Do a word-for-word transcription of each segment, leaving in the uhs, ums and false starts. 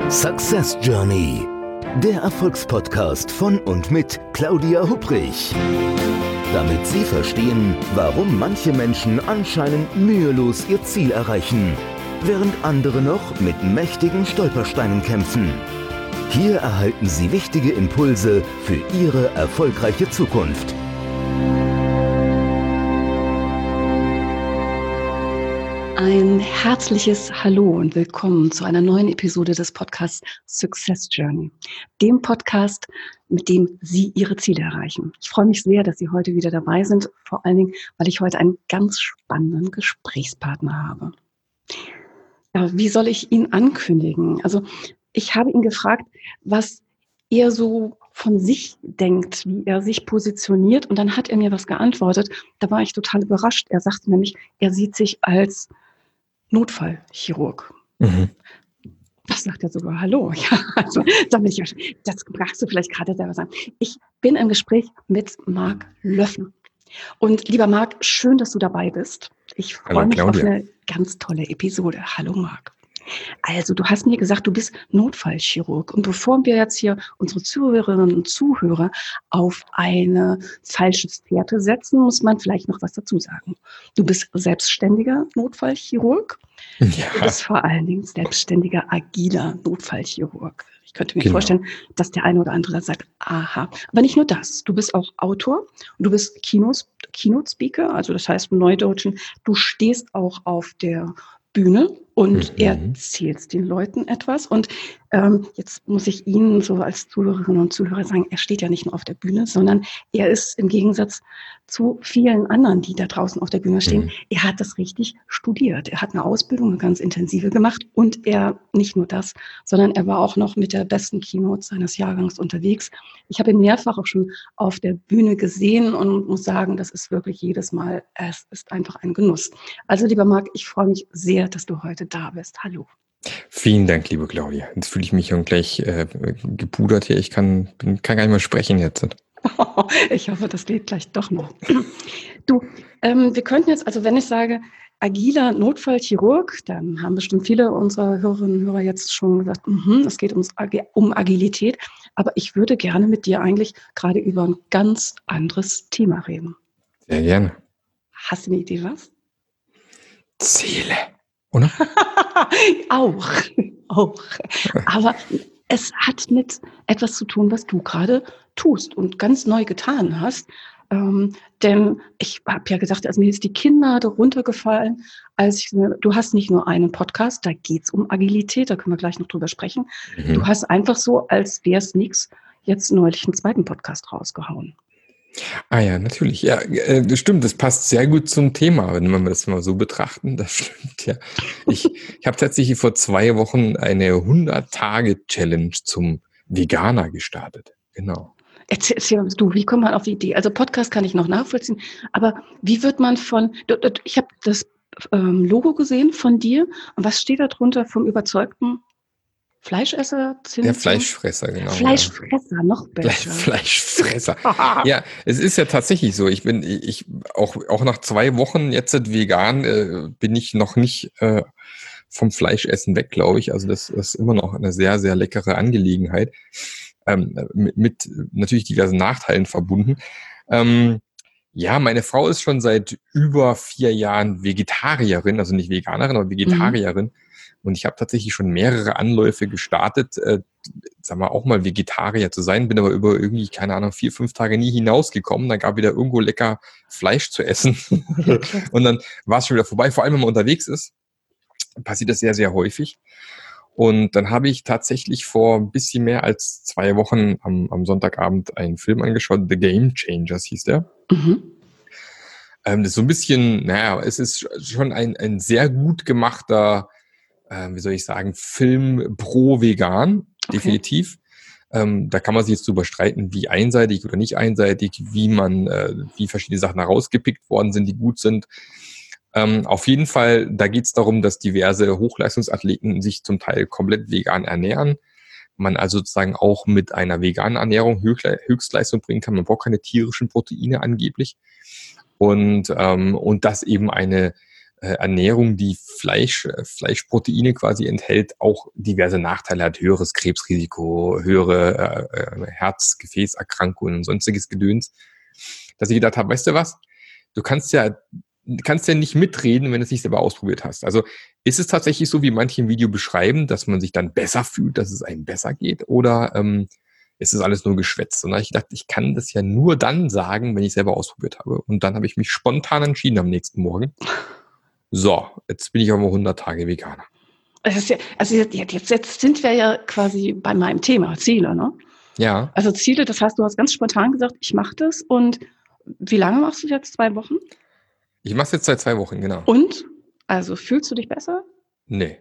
Success Journey, der Erfolgspodcast von und mit Claudia Hupprich. Damit Sie verstehen, warum manche Menschen anscheinend mühelos ihr Ziel erreichen, während andere noch mit mächtigen Stolpersteinen kämpfen. Hier erhalten Sie wichtige Impulse für Ihre erfolgreiche Zukunft. Ein herzliches Hallo und willkommen zu einer neuen Episode des Podcasts Success Journey, dem Podcast, mit dem Sie Ihre Ziele erreichen. Ich freue mich sehr, dass Sie heute wieder dabei sind, vor allen Dingen, weil ich heute einen ganz spannenden Gesprächspartner habe. Ja, wie soll ich ihn ankündigen? Also ich habe ihn gefragt, was er so von sich denkt, wie er sich positioniert, und dann hat er mir was geantwortet. Da war ich total überrascht. Er sagte nämlich, er sieht sich als Notfallchirurg. Mhm. Das sagt er sogar. Hallo. Ja, also, da bin ich ja, das magst du vielleicht gerade selber sagen. Ich bin im Gespräch mit Marc Löffen. Und lieber Marc, schön, dass du dabei bist. Ich freue mich Claudia. auf eine ganz tolle Episode. Hallo Marc. Also, du hast mir gesagt, du bist Notfallchirurg. Und bevor wir jetzt hier unsere Zuhörerinnen und Zuhörer auf eine falsche Fährte setzen, muss man vielleicht noch was dazu sagen. Du bist selbstständiger Notfallchirurg. Ja. Du bist vor allen Dingen selbstständiger, agiler Notfallchirurg. Ich könnte mir genau. vorstellen, dass der eine oder andere sagt, aha. Aber nicht nur das. Du bist auch Autor und du bist Kinos, Keynote-Speaker. Also das heißt im Neudeutschen, du stehst auch auf der Bühne und mhm. erzählst den Leuten etwas. Und ähm, jetzt muss ich Ihnen so als Zuhörerinnen und Zuhörer sagen, er steht ja nicht nur auf der Bühne, sondern er ist im Gegensatz zu vielen anderen, die da draußen auf der Bühne stehen, mhm. er hat das richtig studiert. Er hat eine Ausbildung, eine ganz intensive gemacht, und er, nicht nur das, sondern er war auch noch mit der besten Keynote seines Jahrgangs unterwegs. Ich habe ihn mehrfach auch schon auf der Bühne gesehen und muss sagen, das ist wirklich jedes Mal, es ist einfach ein Genuss. Also lieber Marc, ich freue mich sehr, dass du heute da bist. Hallo. Vielen Dank, liebe Claudia. Jetzt fühle ich mich schon gleich äh, gepudert hier. Ich kann, bin, kann gar nicht mehr sprechen jetzt. Oh, ich hoffe, das geht gleich doch noch. Du, ähm, wir könnten jetzt, also wenn ich sage, agiler Notfallchirurg, dann haben bestimmt viele unserer Hörerinnen und Hörer jetzt schon gesagt, mm-hmm, es geht ums, um Agilität. Aber ich würde gerne mit dir eigentlich gerade über ein ganz anderes Thema reden. Sehr gerne. Hast du eine Idee, was? Ziele, oder? auch, auch. Aber es hat mit etwas zu tun, was du gerade tust und ganz neu getan hast. Ähm, denn ich habe ja gesagt, also mir ist die Kinnlade runtergefallen, als ich, du hast nicht nur einen Podcast, da geht es um Agilität, da können wir gleich noch drüber sprechen. Mhm. Du hast einfach so, als wäre es nichts, jetzt neulich einen zweiten Podcast rausgehauen. Ah ja, natürlich. Ja, äh, das stimmt. Das passt sehr gut zum Thema, wenn wir das mal so betrachten. Das stimmt, ja. Ich, ich habe tatsächlich vor zwei Wochen eine hundert-Tage-Challenge zum Veganer gestartet. Genau. Erzähl, erzähl du, wie kommt man auf die Idee? Also Podcast kann ich noch nachvollziehen, aber wie wird man von, ich habe das ähm, Logo gesehen von dir, und was steht da drunter vom überzeugten Fleischesser? Ja, Fleischfresser, genau. Fleischfresser, ja. Noch besser. Fleischfresser. Ja, es ist ja tatsächlich so. Ich bin, ich auch auch nach zwei Wochen jetzt vegan äh, bin ich noch nicht äh, vom Fleischessen weg, glaube ich. Also das, das ist immer noch eine sehr, sehr leckere Angelegenheit. Ähm, mit, mit natürlich diversen Nachteilen verbunden. Ähm, ja, meine Frau ist schon seit über vier Jahren Vegetarierin, also nicht Veganerin, aber Vegetarierin. Mhm. Und ich habe tatsächlich schon mehrere Anläufe gestartet, äh, sagen wir auch mal Vegetarier zu sein, bin aber über irgendwie, keine Ahnung, vier, fünf Tage nie hinausgekommen. Dann gab wieder irgendwo lecker Fleisch zu essen. Und dann war es schon wieder vorbei. Vor allem, wenn man unterwegs ist, passiert das sehr, sehr häufig. Und dann habe ich tatsächlich vor ein bisschen mehr als zwei Wochen am, am Sonntagabend einen Film angeschaut, The Game Changers hieß der. Mhm. Ähm, das ist so ein bisschen, naja, es ist schon ein, ein sehr gut gemachter, äh, wie soll ich sagen, Film pro Vegan, okay. Definitiv. Ähm, da kann man sich jetzt drüber streiten, wie einseitig oder nicht einseitig, wie man, äh, wie verschiedene Sachen herausgepickt worden sind, die gut sind. Ähm, auf jeden Fall, da geht es darum, dass diverse Hochleistungsathleten sich zum Teil komplett vegan ernähren. Man also sozusagen auch mit einer veganen Ernährung Höchstleistung bringen kann. Man braucht keine tierischen Proteine angeblich. Und, ähm, und das eben eine äh, Ernährung, die Fleisch, äh, Fleischproteine quasi enthält, auch diverse Nachteile hat, höheres Krebsrisiko, höhere äh, äh, Herz-Gefäßerkrankungen und sonstiges Gedöns, dass ich gedacht habe, weißt du was, du kannst ja kannst ja nicht mitreden, wenn du es nicht selber ausprobiert hast. Also ist es tatsächlich so, wie manche im Video beschreiben, dass man sich dann besser fühlt, dass es einem besser geht, oder ähm, ist es alles nur Geschwätz? Und da habe ich gedacht, ich kann das ja nur dann sagen, wenn ich selber ausprobiert habe. Und dann habe ich mich spontan entschieden am nächsten Morgen. So, jetzt bin ich aber hundert Tage Veganer. Es ist ja, also jetzt, jetzt, jetzt sind wir ja quasi bei meinem Thema, Ziele, ne? Ja. Also Ziele, das heißt, du hast ganz spontan gesagt, ich mache das. Und wie lange machst du jetzt? Zwei Wochen? Ich mache es jetzt seit zwei Wochen, genau. Und? Also fühlst du dich besser? Nee.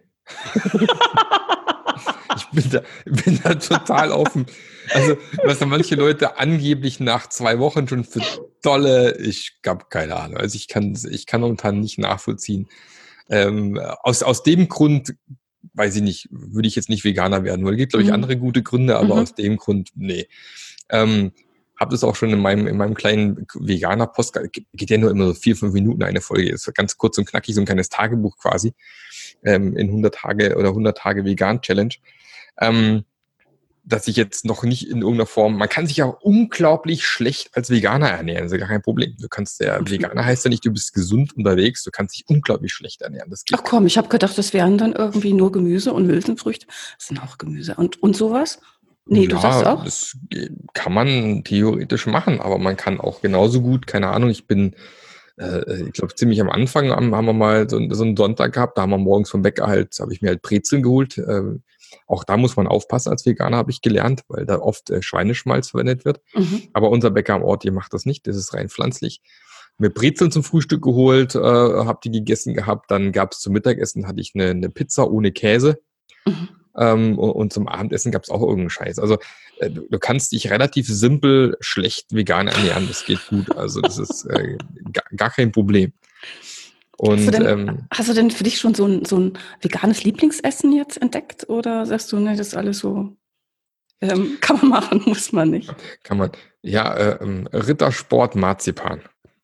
Ich bin da, bin da total offen. Also, was da manche Leute angeblich nach zwei Wochen schon für tolle, ich habe keine Ahnung. Also ich kann, ich kann momentan nicht nachvollziehen. Ähm, aus, aus dem Grund, weiß ich nicht, würde ich jetzt nicht Veganer werden, weil es gibt, glaube ich, Mhm. andere gute Gründe, aber Mhm. aus dem Grund, nee. Ähm, habe das auch schon in meinem in meinem kleinen Veganer-Podcast, geht ja nur immer so vier, fünf Minuten eine Folge, ist ganz kurz und knackig, so ein kleines Tagebuch quasi, ähm, in hundert Tage oder hundert Tage Vegan-Challenge, ähm, dass ich jetzt noch nicht in irgendeiner Form, man kann sich ja auch unglaublich schlecht als Veganer ernähren, das ist ja gar kein Problem. Du kannst ja, Veganer heißt ja nicht, du bist gesund unterwegs, du kannst dich unglaublich schlecht ernähren. Das geht. Ach komm, ich habe gedacht, das wären dann irgendwie nur Gemüse und Hülsenfrüchte. Das sind auch Gemüse. Und, und sowas? Nee, du Ja, sagst auch? das kann man theoretisch machen, aber man kann auch genauso gut, keine Ahnung, ich bin, äh, ich glaube, ziemlich am Anfang haben, haben wir mal so, so einen Sonntag gehabt, da haben wir morgens vom Bäcker halt, habe ich mir halt Brezeln geholt. Äh, auch da muss man aufpassen als Veganer, habe ich gelernt, weil da oft äh, Schweineschmalz verwendet wird. Mhm. Aber unser Bäcker am Ort, ihr macht das nicht, das ist rein pflanzlich. Mir Brezeln zum Frühstück geholt, äh, habe die gegessen gehabt, dann gab es zum Mittagessen, hatte ich eine, eine Pizza ohne Käse. Mhm. Ähm, und, und zum Abendessen gab es auch irgendeinen Scheiß. Also äh, du, du kannst dich relativ simpel schlecht vegan ernähren, das geht gut. Also das ist äh, gar, gar kein Problem. Und Hast du, denn, ähm, hast du denn für dich schon so ein, so ein veganes Lieblingsessen jetzt entdeckt? Oder sagst du, ne, das ist alles so, ähm, kann man machen, muss man nicht? kann man, ja, äh, ähm, Rittersport Marzipan.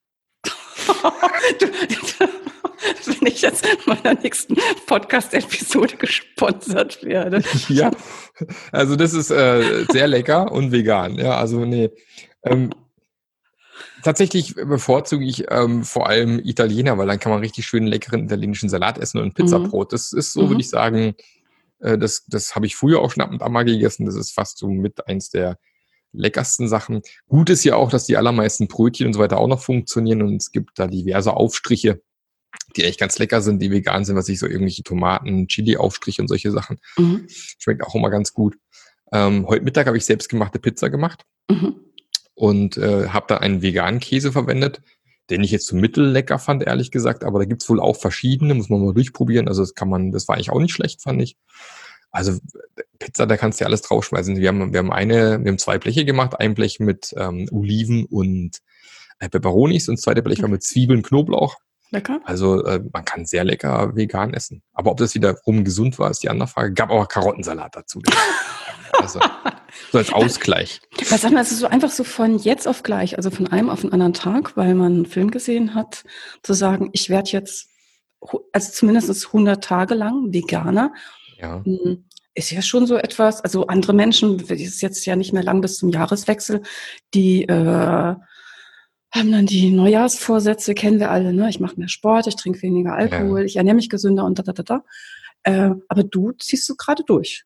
du, wenn ich jetzt in meiner nächsten Podcast-Episode gesponsert werde. Ja, also das ist äh, sehr lecker und vegan. Ja, also nee. Ähm, tatsächlich bevorzuge ich ähm, vor allem Italiener, weil dann kann man richtig schön leckeren italienischen Salat essen und Pizzabrot. Das ist so, Mhm. würde ich sagen, äh, das, das habe ich früher auch schon ab und an mal gegessen. Das ist fast so mit eins der leckersten Sachen. Gut ist ja auch, dass die allermeisten Brötchen und so weiter auch noch funktionieren und es gibt da diverse Aufstriche, die echt ganz lecker sind, die vegan sind, was ich so irgendwelche Tomaten, Chili-Aufstriche und solche Sachen. Mhm. Schmeckt auch immer ganz gut. Ähm, heute Mittag habe ich selbstgemachte Pizza gemacht Mhm. und äh, habe da einen veganen Käse verwendet, den ich jetzt so mittellecker fand, ehrlich gesagt, aber da gibt's wohl auch verschiedene, muss man mal durchprobieren. Also das kann man, das war eigentlich auch nicht schlecht, fand ich. Also Pizza, da kannst du ja alles draufschmeißen. Wir haben, wir haben eine, wir haben zwei Bleche gemacht, ein Blech mit ähm, Oliven und äh, Peperonis und das zweite Blech war mit Zwiebeln, Knoblauch. Lecker? Also äh, man kann sehr lecker vegan essen. Aber ob das wiederum gesund war, ist die andere Frage. Gab auch Karottensalat dazu. Also so als Ausgleich. Was sag mal, es ist so einfach so von jetzt auf gleich, also von einem auf den anderen Tag, weil man einen Film gesehen hat, zu sagen, ich werde jetzt, hu- also zumindest hundert Tage lang Veganer, Ja. hm, ist ja schon so etwas, also andere Menschen, es ist jetzt ja nicht mehr lang bis zum Jahreswechsel, die äh, haben dann die Neujahrsvorsätze, kennen wir alle, ne? Ich mache mehr Sport, ich trinke weniger Alkohol, ich ernähre mich gesünder und da, da, da, da. Äh, aber du ziehst du gerade durch.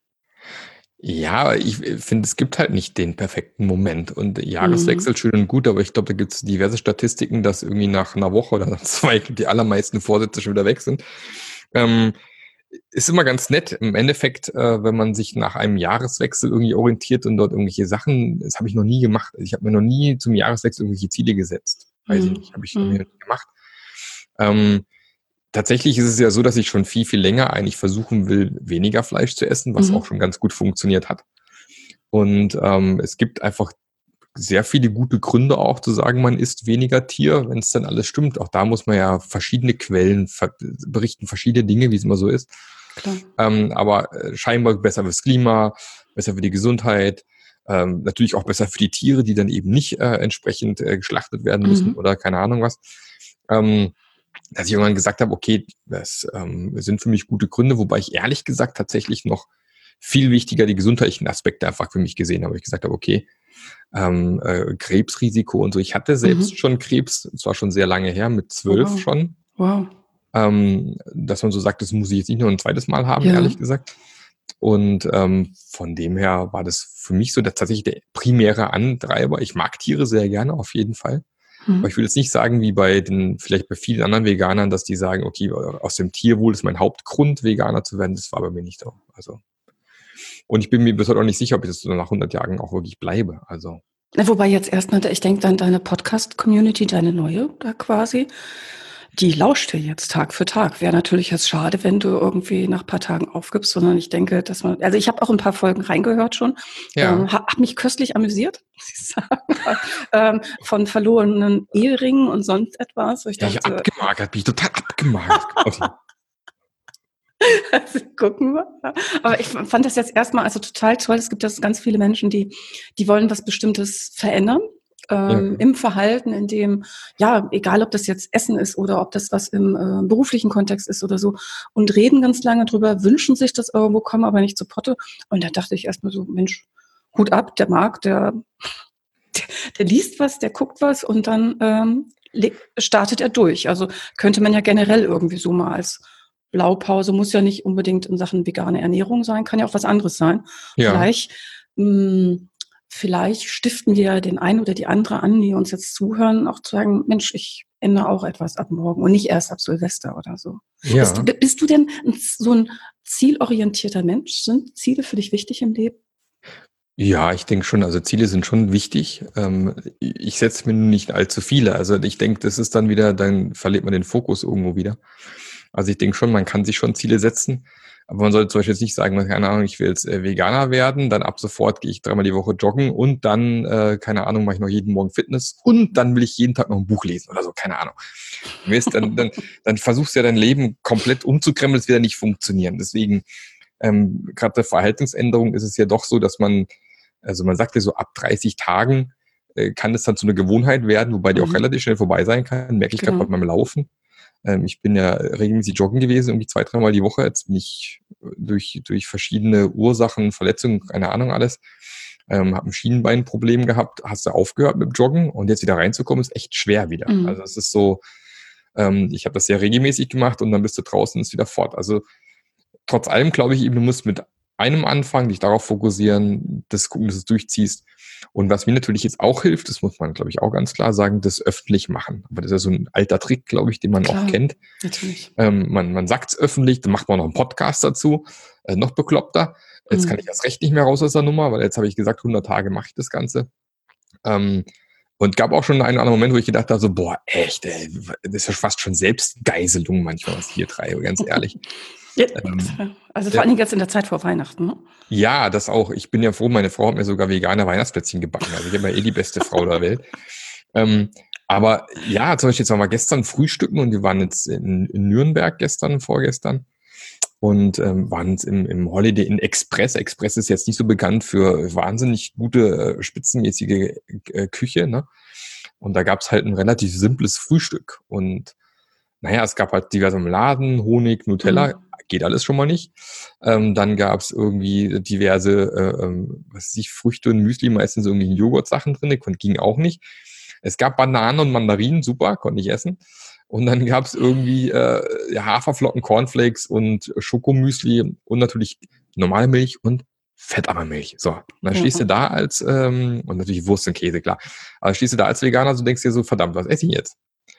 Ja, ich finde, es gibt halt nicht den perfekten Moment. Und Jahreswechsel schön und gut, aber ich glaube, da gibt es diverse Statistiken, dass irgendwie nach einer Woche oder nach zwei die allermeisten Vorsätze schon wieder weg sind. Ähm, ist immer ganz nett. Im Endeffekt, äh, wenn man sich nach einem Jahreswechsel irgendwie orientiert und dort irgendwelche Sachen, das habe ich noch nie gemacht. Also ich habe mir noch nie zum Jahreswechsel irgendwelche Ziele gesetzt. Weiß ich Mhm. nicht, habe ich, hab ich noch nie gemacht. Ähm, tatsächlich ist es ja so, dass ich schon viel, viel länger eigentlich versuchen will, weniger Fleisch zu essen, was Mhm. auch schon ganz gut funktioniert hat. Und ähm, es gibt einfach sehr viele gute Gründe auch zu sagen, man isst weniger Tier, wenn es dann alles stimmt. Auch da muss man ja verschiedene Quellen ver- berichten, verschiedene Dinge, wie es immer so ist. Klar. Ähm, aber äh, scheinbar besser fürs Klima, besser für die Gesundheit, ähm, natürlich auch besser für die Tiere, die dann eben nicht äh, entsprechend äh, geschlachtet werden müssen Mhm. oder keine Ahnung was. Ähm, dass ich irgendwann gesagt habe, okay, das ähm, sind für mich gute Gründe, wobei ich ehrlich gesagt tatsächlich noch viel wichtiger die gesundheitlichen Aspekte einfach für mich gesehen habe. Ich gesagt habe, okay, ähm, äh, Krebsrisiko und so. Ich hatte selbst Mhm. schon Krebs, zwar schon sehr lange her, mit zwölf Wow. schon. Wow. Ähm, dass man so sagt, das muss ich jetzt nicht nur ein zweites Mal haben, Ja. ehrlich gesagt. Und ähm, von dem her war das für mich so der, tatsächlich der primäre Antreiber. Ich mag Tiere sehr gerne, auf jeden Fall. Mhm. Aber ich will jetzt nicht sagen, wie bei den, vielleicht bei vielen anderen Veganern, dass die sagen, okay, aus dem Tierwohl ist mein Hauptgrund, Veganer zu werden. Das war bei mir nicht so. Also, und ich bin mir bis heute auch nicht sicher, ob ich das so nach hundert Jahren auch wirklich bleibe. Also. Wobei jetzt erstmal, ich denke dann deine Podcast-Community, deine neue da quasi, die lauscht dir jetzt Tag für Tag. Wäre natürlich jetzt schade, wenn du irgendwie nach ein paar Tagen aufgibst, sondern ich denke, dass man, also ich habe auch ein paar Folgen reingehört schon, Ja. ähm, habe mich köstlich amüsiert, muss ich sagen, ähm, von verlorenen Eheringen und sonst etwas. Wo ich Ja, dachte, ich abgemagert, bin ich total abgemagert. also gucken wir. Aber ich fand das jetzt erstmal also total toll. Es gibt jetzt ganz viele Menschen, die, die wollen was Bestimmtes verändern. Ähm, Ja. im Verhalten, in dem, ja, egal ob das jetzt Essen ist oder ob das was im äh, beruflichen Kontext ist oder so, und reden ganz lange drüber, wünschen sich das irgendwo, kommen aber nicht zu Potte. Und da dachte ich erstmal so, Mensch, Hut ab, der Marc, der, der, der liest was, der guckt was und dann ähm, le- startet er durch. Also könnte man ja generell irgendwie so mal als Blaupause, muss ja nicht unbedingt in Sachen vegane Ernährung sein, kann ja auch was anderes sein. Ja. Vielleicht mh, Vielleicht stiften wir den einen oder die andere an, die uns jetzt zuhören, auch zu sagen, Mensch, ich ändere auch etwas ab morgen und nicht erst ab Silvester oder so. Ja. Bist, du- bist du denn ein, so ein zielorientierter Mensch? Sind Ziele für dich wichtig im Leben? Ja, ich denke schon, also Ziele sind schon wichtig. Ähm, ich setze mir nur nicht allzu viele. Also ich denke, das ist dann wieder, dann verliert man den Fokus irgendwo wieder. Also ich denke schon, man kann sich schon Ziele setzen, aber man sollte zum Beispiel jetzt nicht sagen, keine Ahnung, ich will jetzt äh, Veganer werden, dann ab sofort gehe ich dreimal die Woche joggen und dann, äh, keine Ahnung, mache ich noch jeden Morgen Fitness und dann will ich jeden Tag noch ein Buch lesen oder so, keine Ahnung. Du weißt, dann, dann, dann versuchst du ja dein Leben komplett umzukrempeln, das wird ja nicht funktionieren. Deswegen, ähm, gerade bei Verhaltensänderung ist es ja doch so, dass man, also man sagt ja so, ab dreißig Tagen äh, kann es dann zu einer Gewohnheit werden, wobei die auch Mhm. relativ schnell vorbei sein kann, merke ich Genau. gerade bei meinem Laufen. Ähm, ich bin ja regelmäßig joggen gewesen, irgendwie zwei, dreimal die Woche. Jetzt bin ich durch, durch verschiedene Ursachen, Verletzungen, keine Ahnung alles, ähm, habe ein Schienenbeinproblem gehabt, hast du aufgehört mit dem Joggen und jetzt wieder reinzukommen, ist echt schwer wieder. Mhm. Also es ist so, ähm, ich habe das sehr regelmäßig gemacht und dann bist du draußen und ist wieder fort. Also trotz allem glaube ich eben, du musst mit einem anfangen, dich darauf fokussieren, das gucken, dass du es durchziehst. Und was mir natürlich jetzt auch hilft, das muss man, glaube ich, auch ganz klar sagen, das öffentlich machen. Aber das ist ja so ein alter Trick, glaube ich, den man Klar. auch kennt. Natürlich. Ähm, man man sagt es öffentlich, dann macht man noch einen Podcast dazu, äh, noch bekloppter. Jetzt Mhm. kann ich erst recht nicht mehr raus aus der Nummer, weil jetzt habe ich gesagt, hundert Tage mache ich das Ganze. Ähm, und gab auch schon einen oder anderen Moment, wo ich gedacht habe, so, boah, echt, ey, das ist ja fast schon Selbstgeiselung manchmal, was ich hier treibe, ganz ehrlich. Ja, Ähm, also vor ja. allen Dingen jetzt in der Zeit vor Weihnachten. Ne? Ja, das auch. Ich bin ja froh, meine Frau hat mir sogar vegane Weihnachtsplätzchen gebacken. Also ich habe ja eh die beste Frau der Welt. Ähm, aber ja, zum Beispiel jetzt waren wir gestern frühstücken und wir waren jetzt in, in Nürnberg gestern, vorgestern und ähm, waren jetzt im, im Holiday Inn Express. Express ist jetzt nicht so bekannt für wahnsinnig gute, äh, spitzenmäßige äh, Küche, ne? Und da gab's halt ein relativ simples Frühstück. Und naja, es gab halt diverse Marmeladen, Honig, Nutella, Mhm. geht alles schon mal nicht. Ähm, dann gab's irgendwie diverse, äh, ähm, was weiß ich, Früchte und Müsli, meistens irgendwie Joghurt-Sachen drin, kon- ging auch nicht. Es gab Bananen und Mandarinen, super, konnte ich essen. Und dann gab's irgendwie äh, ja, Haferflocken, Cornflakes und Schokomüsli und natürlich normale Milch und fettarme Milch. So, und dann Ja. stehst du da als, ähm, und natürlich Wurst und Käse, klar. Aber stehst du da als Veganer, so denkst du dir so, verdammt, was esse ich jetzt?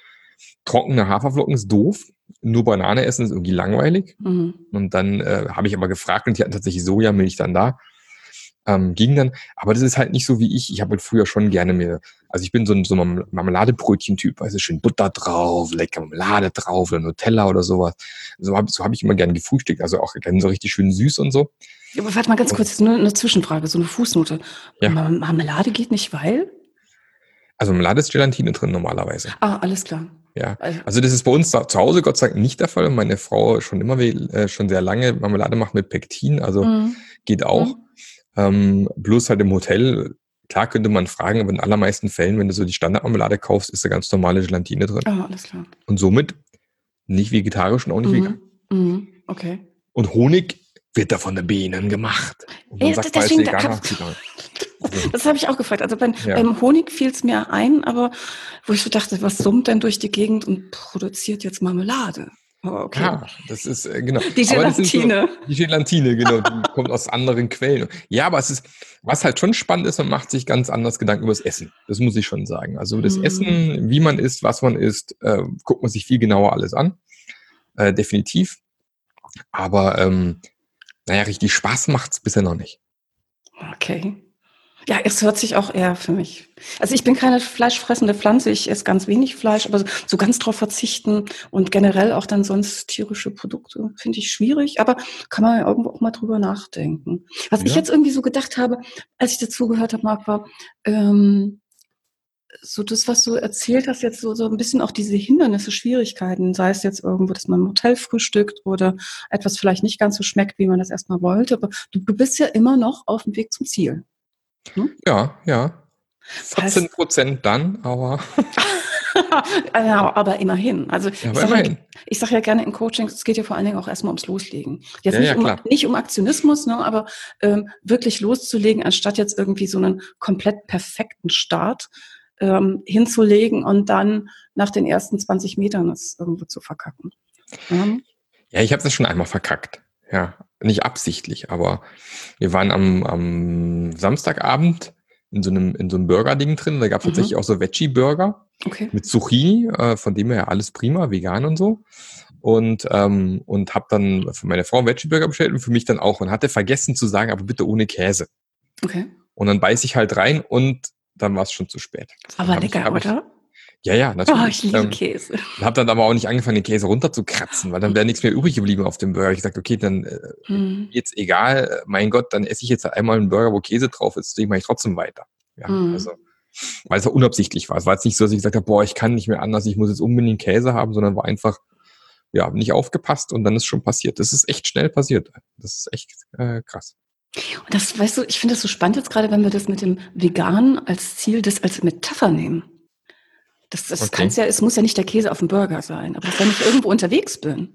Trockene Haferflocken ist doof, nur Banane essen ist irgendwie langweilig. Mhm. Und dann äh, habe ich aber gefragt und die hatten tatsächlich Sojamilch dann da. Ähm, ging dann, aber das ist halt nicht so wie ich. Ich habe halt früher schon gerne mir, also ich bin so ein, so ein Marmeladebrötchen-Typ, also schön Butter drauf, lecker Marmelade drauf oder Nutella oder sowas. So habe so hab ich immer gerne gefrühstückt, also auch gerne so richtig schön süß und so. Ja, aber warte mal ganz kurz, jetzt nur eine Zwischenfrage, so eine Fußnote. Ja. Mar- Marmelade geht nicht, weil? Also Marmelade ist Gelatine drin normalerweise. Ah, alles klar. Ja, Also, also das ist bei uns da, zu Hause Gott sei Dank nicht der Fall. Meine Frau schon immer, äh, schon sehr lange Marmelade macht mit Pektin, also mhm. geht auch. Mhm. Ähm, bloß halt im Hotel, klar könnte man fragen, aber in allermeisten Fällen, wenn du so die Standardmarmelade kaufst, ist da ganz normale Gelatine drin. Ah, alles klar. Und somit nicht vegetarisch und auch nicht Mhm. vegan. Mhm. Okay. Und Honig wird da von den Bienen gemacht. Und dann Ja, sagt man als deswegen, da Veganer, hab- vegan. Also, Das habe ich auch gefragt. Also beim, Ja. beim Honig fiel es mir ein, aber wo ich so dachte, was summt denn durch die Gegend und produziert jetzt Marmelade? Aber okay. Ja, das ist, äh, genau. Die Aber das sind so- Gelatine. Die Gelatine, genau, die kommt aus anderen Quellen. Ja, aber es ist, was halt schon spannend ist, man macht sich ganz anders Gedanken über das Essen. Das muss ich schon sagen. Also das Mhm. Essen, wie man isst, was man isst, äh, guckt man sich viel genauer alles an. Äh, definitiv. Aber, ähm, naja, richtig Spaß macht's bisher noch nicht. Okay. Ja, es hört sich auch eher für mich. Also ich bin keine fleischfressende Pflanze, ich esse ganz wenig Fleisch, aber so ganz drauf verzichten und generell auch dann sonst tierische Produkte finde ich schwierig, aber kann man ja irgendwo auch mal drüber nachdenken. Was ich Ja. jetzt irgendwie so gedacht habe, als ich dazu gehört habe, Marc, war, ähm, so das, was du erzählt hast, jetzt so, so ein bisschen auch diese Hindernisse, Schwierigkeiten, sei es jetzt irgendwo, dass man im Hotel frühstückt oder etwas vielleicht nicht ganz so schmeckt, wie man das erstmal wollte, aber du, du bist ja immer noch auf dem Weg zum Ziel. Hm? Ja, ja. Heißt- vierzehn Prozent dann, aber Ja, aber immerhin. Also ja, ich aber sage ja, immerhin. ich sag ja gerne in Coachings, es geht ja vor allen Dingen auch erstmal ums Loslegen. Jetzt Ja, nicht, ja, um, klar. nicht um Aktionismus, ne, aber ähm, wirklich loszulegen, anstatt jetzt irgendwie so einen komplett perfekten Start ähm, hinzulegen und dann nach den ersten zwanzig Metern es irgendwo zu verkacken. Ja. Ja, ich habe das schon einmal verkackt. Ja, nicht absichtlich, aber wir waren am, am Samstagabend in so einem, in so einem Burger-Ding drin. Da gab es Mhm. tatsächlich auch so Veggie-Burger Okay. mit Zucchini, äh, von dem her ja alles prima, vegan und so. Und, ähm, und habe dann für meine Frau einen Veggie-Burger bestellt und für mich dann auch. Und hatte vergessen zu sagen, aber bitte ohne Käse. Okay. Und dann beiß ich halt rein und dann war es schon zu spät. Dann Aber hab ich- lecker, hab ich, oder? Ja, ja, Oh, natürlich. ich liebe Ähm, Käse. Habe dann aber auch nicht angefangen, den Käse runterzukratzen, weil dann wäre nichts mehr übrig geblieben auf dem Burger. Ich gesagt, okay, dann äh, Hm. jetzt egal, äh, mein Gott, dann esse ich jetzt halt einmal einen Burger, wo Käse drauf ist, den mache ich trotzdem weiter. Ja, Mhm. also, weil es auch unabsichtlich war. Es war jetzt nicht so, dass ich gesagt habe, boah, ich kann nicht mehr anders, ich muss jetzt unbedingt Käse haben, sondern war einfach, ja, nicht aufgepasst und dann ist schon passiert. Das ist echt schnell passiert. Das ist echt äh, krass. Und das, weißt du, ich finde das so spannend jetzt gerade, wenn wir das mit dem Vegan als Ziel, das als Metapher nehmen. Das, das Okay. kann's ja, es muss ja nicht der Käse auf dem Burger sein, aber wenn ich irgendwo unterwegs bin,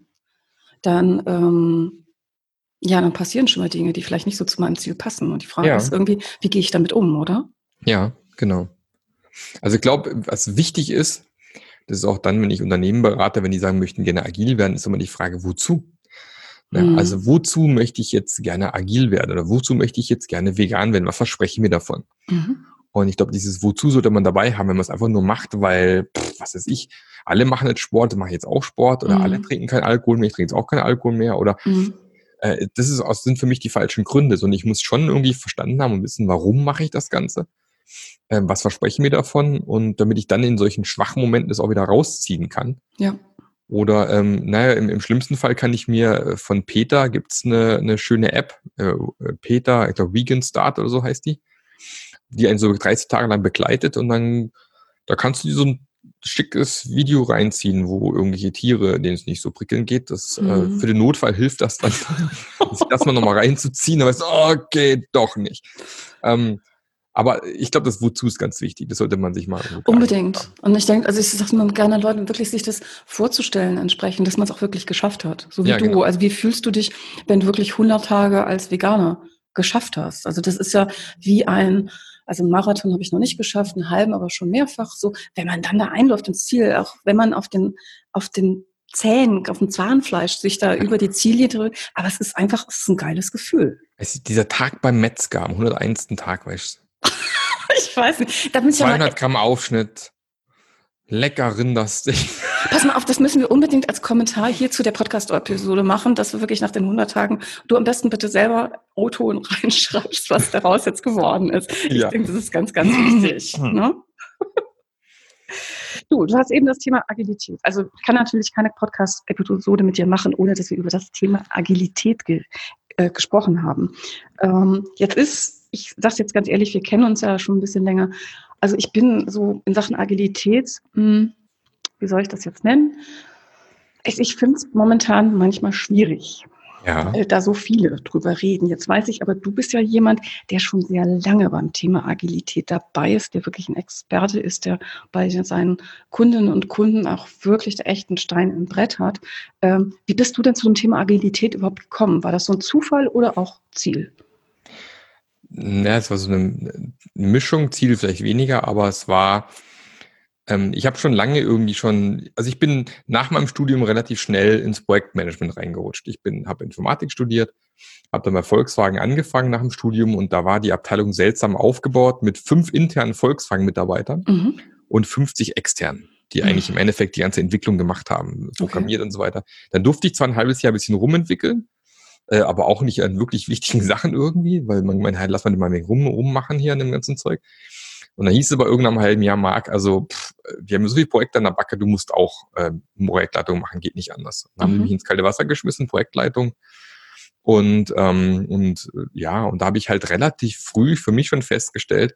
dann, ähm, ja, dann passieren schon mal Dinge, die vielleicht nicht so zu meinem Ziel passen. Und die Frage Ja. ist irgendwie, wie gehe ich damit um, oder? Ja, genau. Also ich glaube, was wichtig ist, das ist auch dann, wenn ich Unternehmen berate, wenn die sagen, möchten gerne agil werden, ist immer die Frage, wozu? Ja, Mhm. also wozu möchte ich jetzt gerne agil werden oder wozu möchte ich jetzt gerne vegan werden? Was verspreche ich mir davon? Mhm. Und ich glaube, dieses Wozu sollte man dabei haben, wenn man es einfach nur macht, weil, pff, was weiß ich, alle machen jetzt Sport, mache ich jetzt auch Sport oder Mhm. alle trinken keinen Alkohol mehr, ich trinke jetzt auch keinen Alkohol mehr oder Mhm. äh, das ist, das sind für mich die falschen Gründe. So, und ich muss schon irgendwie verstanden haben und wissen, warum mache ich das Ganze? Ähm, was verspreche ich mir davon? Und damit ich dann in solchen schwachen Momenten das auch wieder rausziehen kann. Ja. Oder, ähm, naja, im, im schlimmsten Fall kann ich mir äh, von Peter gibt's eine, eine schöne App, äh, Peter, ich glaube Vegan Start oder so heißt die, die einen so dreißig Tage lang begleitet und dann, da kannst du dir so ein schickes Video reinziehen, wo irgendwelche Tiere, denen es nicht so prickelnd geht. Das, Mhm. äh, für den Notfall hilft das dann, sich das mal nochmal reinzuziehen, aber es okay, doch nicht. Ähm, aber ich glaube, das Wozu ist ganz wichtig. Das sollte man sich mal irgendwo klar Unbedingt. machen. Und ich denke, also ich sage immer gerne Leuten, wirklich sich das vorzustellen entsprechend, dass man es auch wirklich geschafft hat. So wie Ja, du. genau. Also wie fühlst du dich, wenn du wirklich hundert Tage als Veganer geschafft hast? Also das ist ja wie ein, also einen Marathon habe ich noch nicht geschafft, einen halben aber schon mehrfach. So, wenn man dann da einläuft ins Ziel, auch wenn man auf den, auf den Zähnen, auf dem Zahnfleisch sich da über die Ziellinie drückt. Aber es ist einfach, es ist ein geiles Gefühl. Es ist dieser Tag beim Metzger, am hunderteinsten Tag, weißt du, Ich weiß nicht. Da muss ja mal, zweihundert Gramm Aufschnitt, lecker Rindersteak. pass mal auf, das müssen wir unbedingt als Kommentar hier zu der Podcast-Episode machen, dass wir wirklich nach den hundert Tagen, du am besten bitte selber O-Ton reinschreibst, was daraus jetzt geworden ist. Ich Ja. denke, das ist ganz, ganz wichtig. Ne? Du, du hast eben das Thema Agilität. Also ich kann natürlich keine Podcast-Episode mit dir machen, ohne dass wir über das Thema Agilität ge äh, gesprochen haben. Ähm, jetzt ist, ich sage es jetzt ganz ehrlich, wir kennen uns ja schon ein bisschen länger. Also ich bin so in Sachen Agilität, mh, wie soll ich das jetzt nennen? Ich, ich finde es momentan manchmal schwierig. Ja. weil da so viele drüber reden. Jetzt weiß ich aber, du bist ja jemand, der schon sehr lange beim Thema Agilität dabei ist, der wirklich ein Experte ist, der bei seinen Kundinnen und Kunden auch wirklich echt einen Stein im Brett hat. Ähm, wie bist du denn zu dem Thema Agilität überhaupt gekommen? War das so ein Zufall oder auch Ziel? Ja, es war so eine Mischung, Ziel vielleicht weniger, aber es war, ähm, ich habe schon lange irgendwie schon, also ich bin nach meinem Studium relativ schnell ins Projektmanagement reingerutscht. Ich bin, habe Informatik studiert, habe dann bei Volkswagen angefangen nach dem Studium und da war die Abteilung seltsam aufgebaut mit fünf internen Volkswagen-Mitarbeitern Mhm. und fünfzig externen, die Mhm. eigentlich im Endeffekt die ganze Entwicklung gemacht haben, programmiert und so weiter. Dann durfte ich zwar ein halbes Jahr ein bisschen rumentwickeln, äh, aber auch nicht an wirklich wichtigen Sachen irgendwie, weil man meint, hey, lass mal mal rum, rummachen hier an dem ganzen Zeug. Und dann hieß es aber irgendwann im halben Jahr, Marc, also pff, wir haben so viele Projekte an der Backe, du musst auch äh, Projektleitung machen, geht nicht anders. Dann haben sie Mhm. mich ins kalte Wasser geschmissen, Projektleitung. Und ähm, und äh, ja, und da habe ich halt relativ früh für mich schon festgestellt,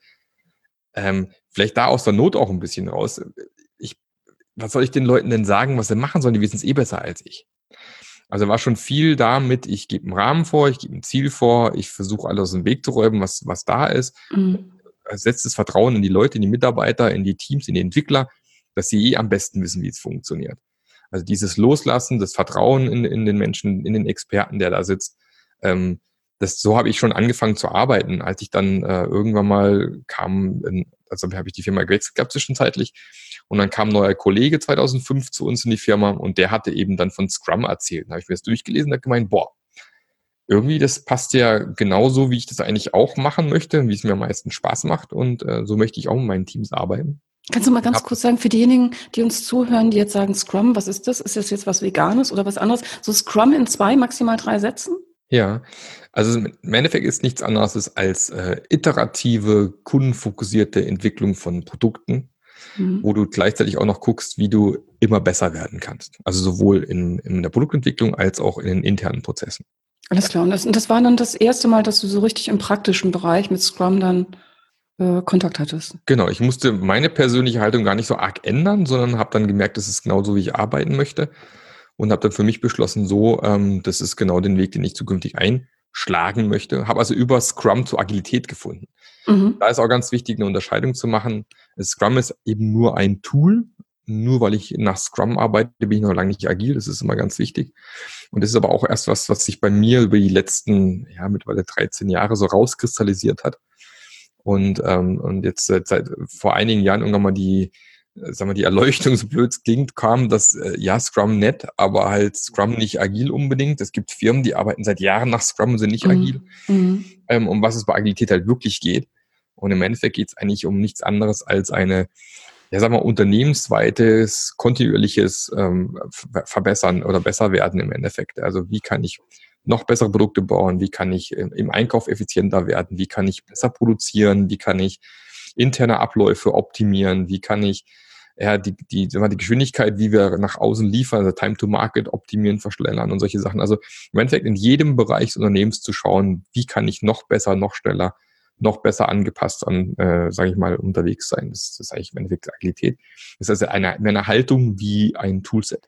ähm, vielleicht da aus der Not auch ein bisschen raus. Ich, was soll ich den Leuten denn sagen, was sie machen sollen? Die wissen es eh besser als ich. Also war schon viel damit, ich gebe einen Rahmen vor, ich gebe ein Ziel vor, ich versuche alles aus dem Weg zu räumen, was, was da ist. Mhm. Setzt das Vertrauen in die Leute, in die Mitarbeiter, in die Teams, in die Entwickler, dass sie eh am besten wissen, wie es funktioniert. Also dieses Loslassen, das Vertrauen in, in den Menschen, in den Experten, der da sitzt, ähm, das, so habe ich schon angefangen zu arbeiten. Als ich dann äh, irgendwann mal kam, in, also habe ich die Firma gewechselt gehabt zwischenzeitlich und dann kam ein neuer Kollege zweitausendfünf zu uns in die Firma und der hatte eben dann von Scrum erzählt. Da habe ich mir das durchgelesen und habe gemeint, boah, irgendwie das passt ja genauso, wie ich das eigentlich auch machen möchte, wie es mir am meisten Spaß macht und äh, so möchte ich auch mit meinen Teams arbeiten. Kannst du mal ganz Hab- kurz sagen, für diejenigen, die uns zuhören, die jetzt sagen, Scrum, was ist das? Ist das jetzt was Veganes oder was anderes? So Scrum in zwei, maximal drei Sätzen? Ja, also im Endeffekt ist nichts anderes als äh, iterative, kundenfokussierte Entwicklung von Produkten, Mhm. wo du gleichzeitig auch noch guckst, wie du immer besser werden kannst. Also sowohl in, in der Produktentwicklung als auch in den internen Prozessen. Alles klar. Und das, und das war dann das erste Mal, dass du so richtig im praktischen Bereich mit Scrum dann äh, Kontakt hattest. Genau, ich musste meine persönliche Haltung gar nicht so arg ändern, sondern habe dann gemerkt, das ist genau so, wie ich arbeiten möchte und habe dann für mich beschlossen, so, ähm, das ist genau den Weg, den ich zukünftig einschlagen möchte. Habe also über Scrum zur Agilität gefunden. Mhm. Da ist auch ganz wichtig, eine Unterscheidung zu machen. Scrum ist eben nur ein Tool. Nur weil ich nach Scrum arbeite, bin ich noch lange nicht agil. Das ist immer ganz wichtig. Und das ist aber auch erst was, was sich bei mir über die letzten, ja, mittlerweile dreizehn Jahre so rauskristallisiert hat. Und, ähm, und jetzt seit, seit vor einigen Jahren irgendwann mal die, äh, sagen wir, die Erleuchtung, so blöd es klingt, kam, dass, äh, ja, Scrum nett, aber halt Scrum nicht agil unbedingt. Es gibt Firmen, die arbeiten seit Jahren nach Scrum und sind nicht Mhm. agil. Mhm. Ähm, um was es bei Agilität halt wirklich geht. Und im Endeffekt geht es eigentlich um nichts anderes als eine, ja, sagen wir, unternehmensweites, kontinuierliches ähm, ver- Verbessern oder besser werden im Endeffekt. Also wie kann ich noch bessere Produkte bauen? Wie kann ich äh, im Einkauf effizienter werden? Wie kann ich besser produzieren? Wie kann ich interne Abläufe optimieren? Wie kann ich ja, die, die, sagen wir, die Geschwindigkeit, wie wir nach außen liefern, also Time to Market optimieren, verschnellern und solche Sachen. Also im Endeffekt in jedem Bereich des Unternehmens zu schauen, wie kann ich noch besser, noch schneller, noch besser angepasst an, äh, sage ich mal, unterwegs sein. Das, das ist eigentlich im Endeffekt Agilität. Das ist also eine, eine Haltung wie ein Toolset.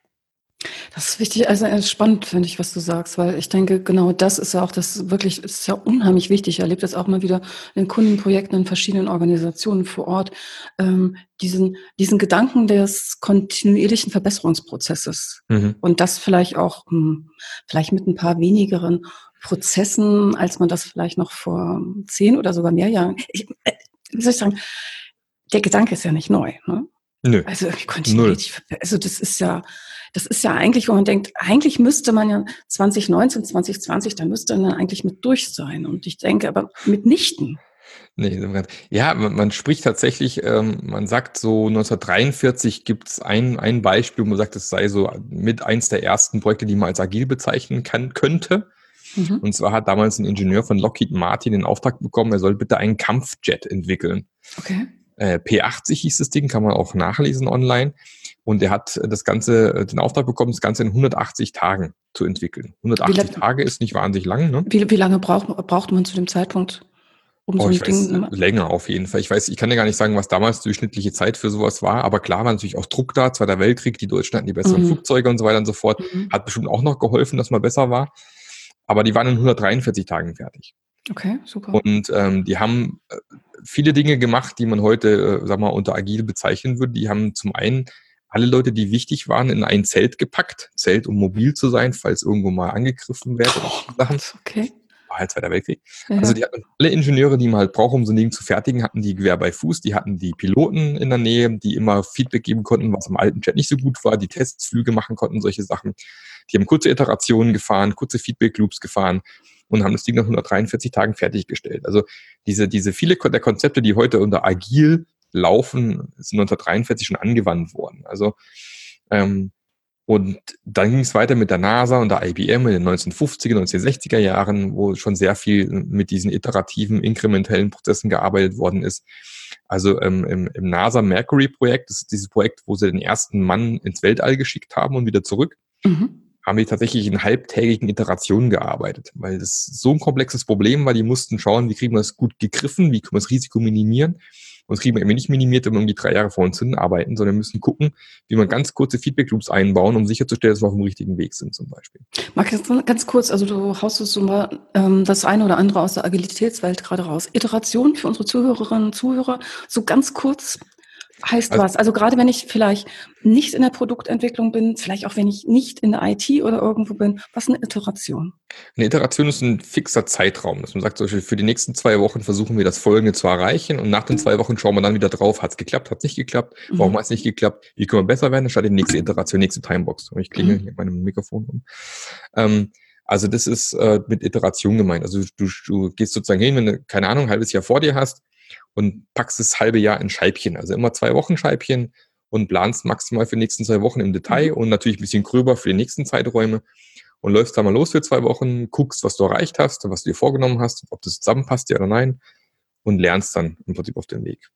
Das ist wichtig, also äh, spannend finde ich, was du sagst, weil ich denke, genau das ist ja auch das wirklich, es ist ja unheimlich wichtig. Ich erlebe das auch mal wieder in Kundenprojekten in verschiedenen Organisationen vor Ort, ähm, diesen, diesen Gedanken des kontinuierlichen Verbesserungsprozesses. Mhm. Und das vielleicht auch, hm, vielleicht mit ein paar wenigeren Prozessen, als man das vielleicht noch vor zehn oder sogar mehr Jahren, ich, äh, wie soll ich sagen, der Gedanke ist ja nicht neu, ne? Nö. Also irgendwie kontinuierlich, also das ist ja, das ist ja eigentlich, wo man denkt, eigentlich müsste man ja zwanzig neunzehn, zwanzig zwanzig, da müsste man eigentlich mit durch sein. Und ich denke aber mitnichten. Nee, ja, man, man spricht tatsächlich, ähm, man sagt so neunzehnhundertdreiundvierzig gibt es ein, ein Beispiel, wo man sagt, es sei so mit eins der ersten Projekte, die man als agil bezeichnen kann, könnte. Mhm. Und zwar hat damals ein Ingenieur von Lockheed Martin den Auftrag bekommen, er soll bitte einen Kampfjet entwickeln. Okay. Äh, P achtzig hieß das Ding, kann man auch nachlesen online. Und er hat das Ganze, den Auftrag bekommen, das Ganze in hundertachtzig Tagen zu entwickeln. hundertachtzig Wie la- Tage ist nicht wahnsinnig lang, ne? Wie, wie lange braucht, braucht man zu dem Zeitpunkt, um Oh, so ein ich weiß, Ding? länger auf jeden Fall. Ich weiß, ich kann dir gar nicht sagen, was damals die durchschnittliche Zeit für sowas war, aber klar war natürlich auch Druck da, Zweiter Weltkrieg, die Deutschen hatten die besseren Mhm. Flugzeuge und so weiter und so fort. Mhm. Hat bestimmt auch noch geholfen, dass man besser war. aber die waren in hundertdreiundvierzig Tagen fertig. Okay, super. Und ähm, die haben äh, viele Dinge gemacht, die man heute, äh, sag mal, unter agil bezeichnen würde. Die haben zum einen alle Leute, die wichtig waren, in ein Zelt gepackt. Zelt, um mobil zu sein, falls irgendwo mal angegriffen wird. Oh, Sachen. okay. War halt Zweiter Weltkrieg. Ja. Also die hatten alle Ingenieure, die man halt braucht, um so ein Ding zu fertigen, hatten die Gewehr bei Fuß. Die hatten die Piloten in der Nähe, die immer Feedback geben konnten, was im alten Jet nicht so gut war, die Testflüge machen konnten, solche Sachen. Die haben kurze Iterationen gefahren, kurze Feedback-Loops gefahren und haben das Ding nach hundertdreiundvierzig Tagen fertiggestellt. Also diese, diese viele der Konzepte, die heute unter agil laufen, sind neunzehnhundertdreiundvierzig schon angewandt worden. Also ähm, und dann ging es weiter mit der NASA und der I B M in den neunzehnhundertfünfziger, neunzehnhundertsechziger Jahren, wo schon sehr viel mit diesen iterativen, inkrementellen Prozessen gearbeitet worden ist. Also ähm, im, im NASA Mercury-Projekt, das ist dieses Projekt, wo sie den ersten Mann ins Weltall geschickt haben und wieder zurück, Mhm. haben die tatsächlich in halbtägigen Iterationen gearbeitet, weil das so ein komplexes Problem war. Die mussten schauen, wie kriegen wir das gut gegriffen, wie können wir das Risiko minimieren. Und das kriegen wir eben nicht minimiert, wenn wir irgendwie drei Jahre vor uns hin arbeiten, sondern müssen gucken, wie wir ganz kurze Feedback-Loops einbauen, um sicherzustellen, dass wir auf dem richtigen Weg sind zum Beispiel. Marc, jetzt noch ganz kurz, also du haust so mal ähm, das eine oder andere aus der Agilitätswelt gerade raus. Iteration für unsere Zuhörerinnen und Zuhörer, so ganz kurz heißt Also- was? Also gerade wenn ich vielleicht nicht in der Produktentwicklung bin, vielleicht auch wenn ich nicht in der I T oder irgendwo bin, was ist eine Iteration? Eine Iteration ist ein fixer Zeitraum, dass man sagt, zum Beispiel für die nächsten zwei Wochen versuchen wir das Folgende zu erreichen und nach den zwei Wochen schauen wir dann wieder drauf, hat es geklappt, hat es nicht geklappt, warum Mhm. hat es nicht geklappt, wie können wir besser werden, dann startet die nächste Iteration, nächste Timebox. Und ich klingel Mhm. hier mit meinem Mikrofon um. Ähm, also das ist äh, mit Iteration gemeint. Also du, du gehst sozusagen hin, wenn du, keine Ahnung, ein halbes Jahr vor dir hast und packst das halbe Jahr in Scheibchen, also immer zwei Wochen Scheibchen und planst maximal für die nächsten zwei Wochen im Detail Mhm. und natürlich ein bisschen gröber für die nächsten Zeiträume. Und läufst da mal los für zwei Wochen, guckst, was du erreicht hast, was du dir vorgenommen hast, ob das zusammenpasst, ja oder nein, und lernst dann im Prinzip auf dem Weg.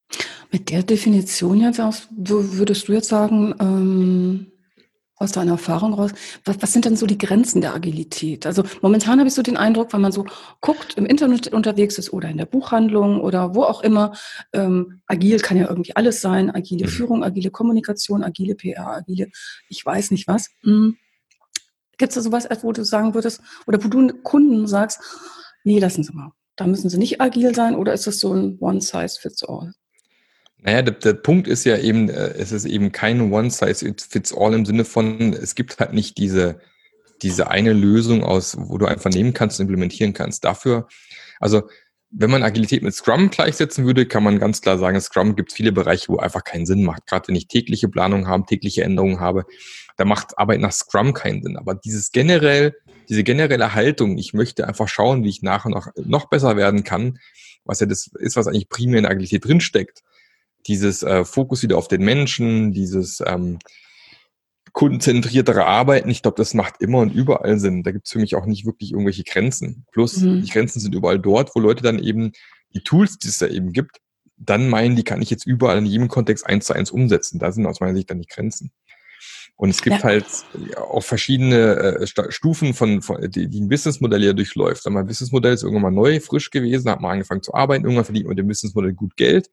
Mit der Definition jetzt aus, wo würdest du jetzt sagen, ähm, aus deiner Erfahrung raus, was, was sind denn so die Grenzen der Agilität? Also momentan habe ich so den Eindruck, wenn man so guckt, im Internet unterwegs ist oder in der Buchhandlung oder wo auch immer, ähm, agil kann ja irgendwie alles sein, agile Mhm. Führung, agile Kommunikation, agile P R, agile, ich weiß nicht was. Hm. Gibt es da sowas, wo du sagen würdest, oder wo du Kunden sagst, nee, lassen Sie mal, da müssen Sie nicht agil sein, oder ist das so ein One Size Fits All? Naja, der, der Punkt ist ja eben, äh, es ist eben kein One-Size-Fits-All im Sinne von, es gibt halt nicht diese, diese eine Lösung aus, wo du einfach nehmen kannst und implementieren kannst. Dafür, also wenn man Agilität mit Scrum gleichsetzen würde, kann man ganz klar sagen, Scrum gibt es viele Bereiche, wo einfach keinen Sinn macht. Gerade wenn ich tägliche Planung habe, tägliche Änderungen habe, da macht Arbeit nach Scrum keinen Sinn. Aber dieses generell, diese generelle Haltung, ich möchte einfach schauen, wie ich nach und nach noch besser werden kann, was ja das ist, was eigentlich primär in der Agilität drinsteckt. Dieses äh, Fokus wieder auf den Menschen, dieses ähm, kundenzentriertere Arbeiten, ich glaube, das macht immer und überall Sinn. Da gibt es für mich auch nicht wirklich irgendwelche Grenzen. Plus, Mhm. die Grenzen sind überall dort, wo Leute dann eben die Tools, die es da eben gibt, dann meinen, die kann ich jetzt überall in jedem Kontext eins zu eins umsetzen. Da sind aus meiner Sicht dann die Grenzen. Und es gibt Ja. halt auch verschiedene äh, Sta- Stufen von, von die, die ein Businessmodell ja durchläuft. Sag mal, ein Businessmodell ist irgendwann mal neu, frisch gewesen, hat mal angefangen zu arbeiten, irgendwann verdient man mit dem Businessmodell gut Geld.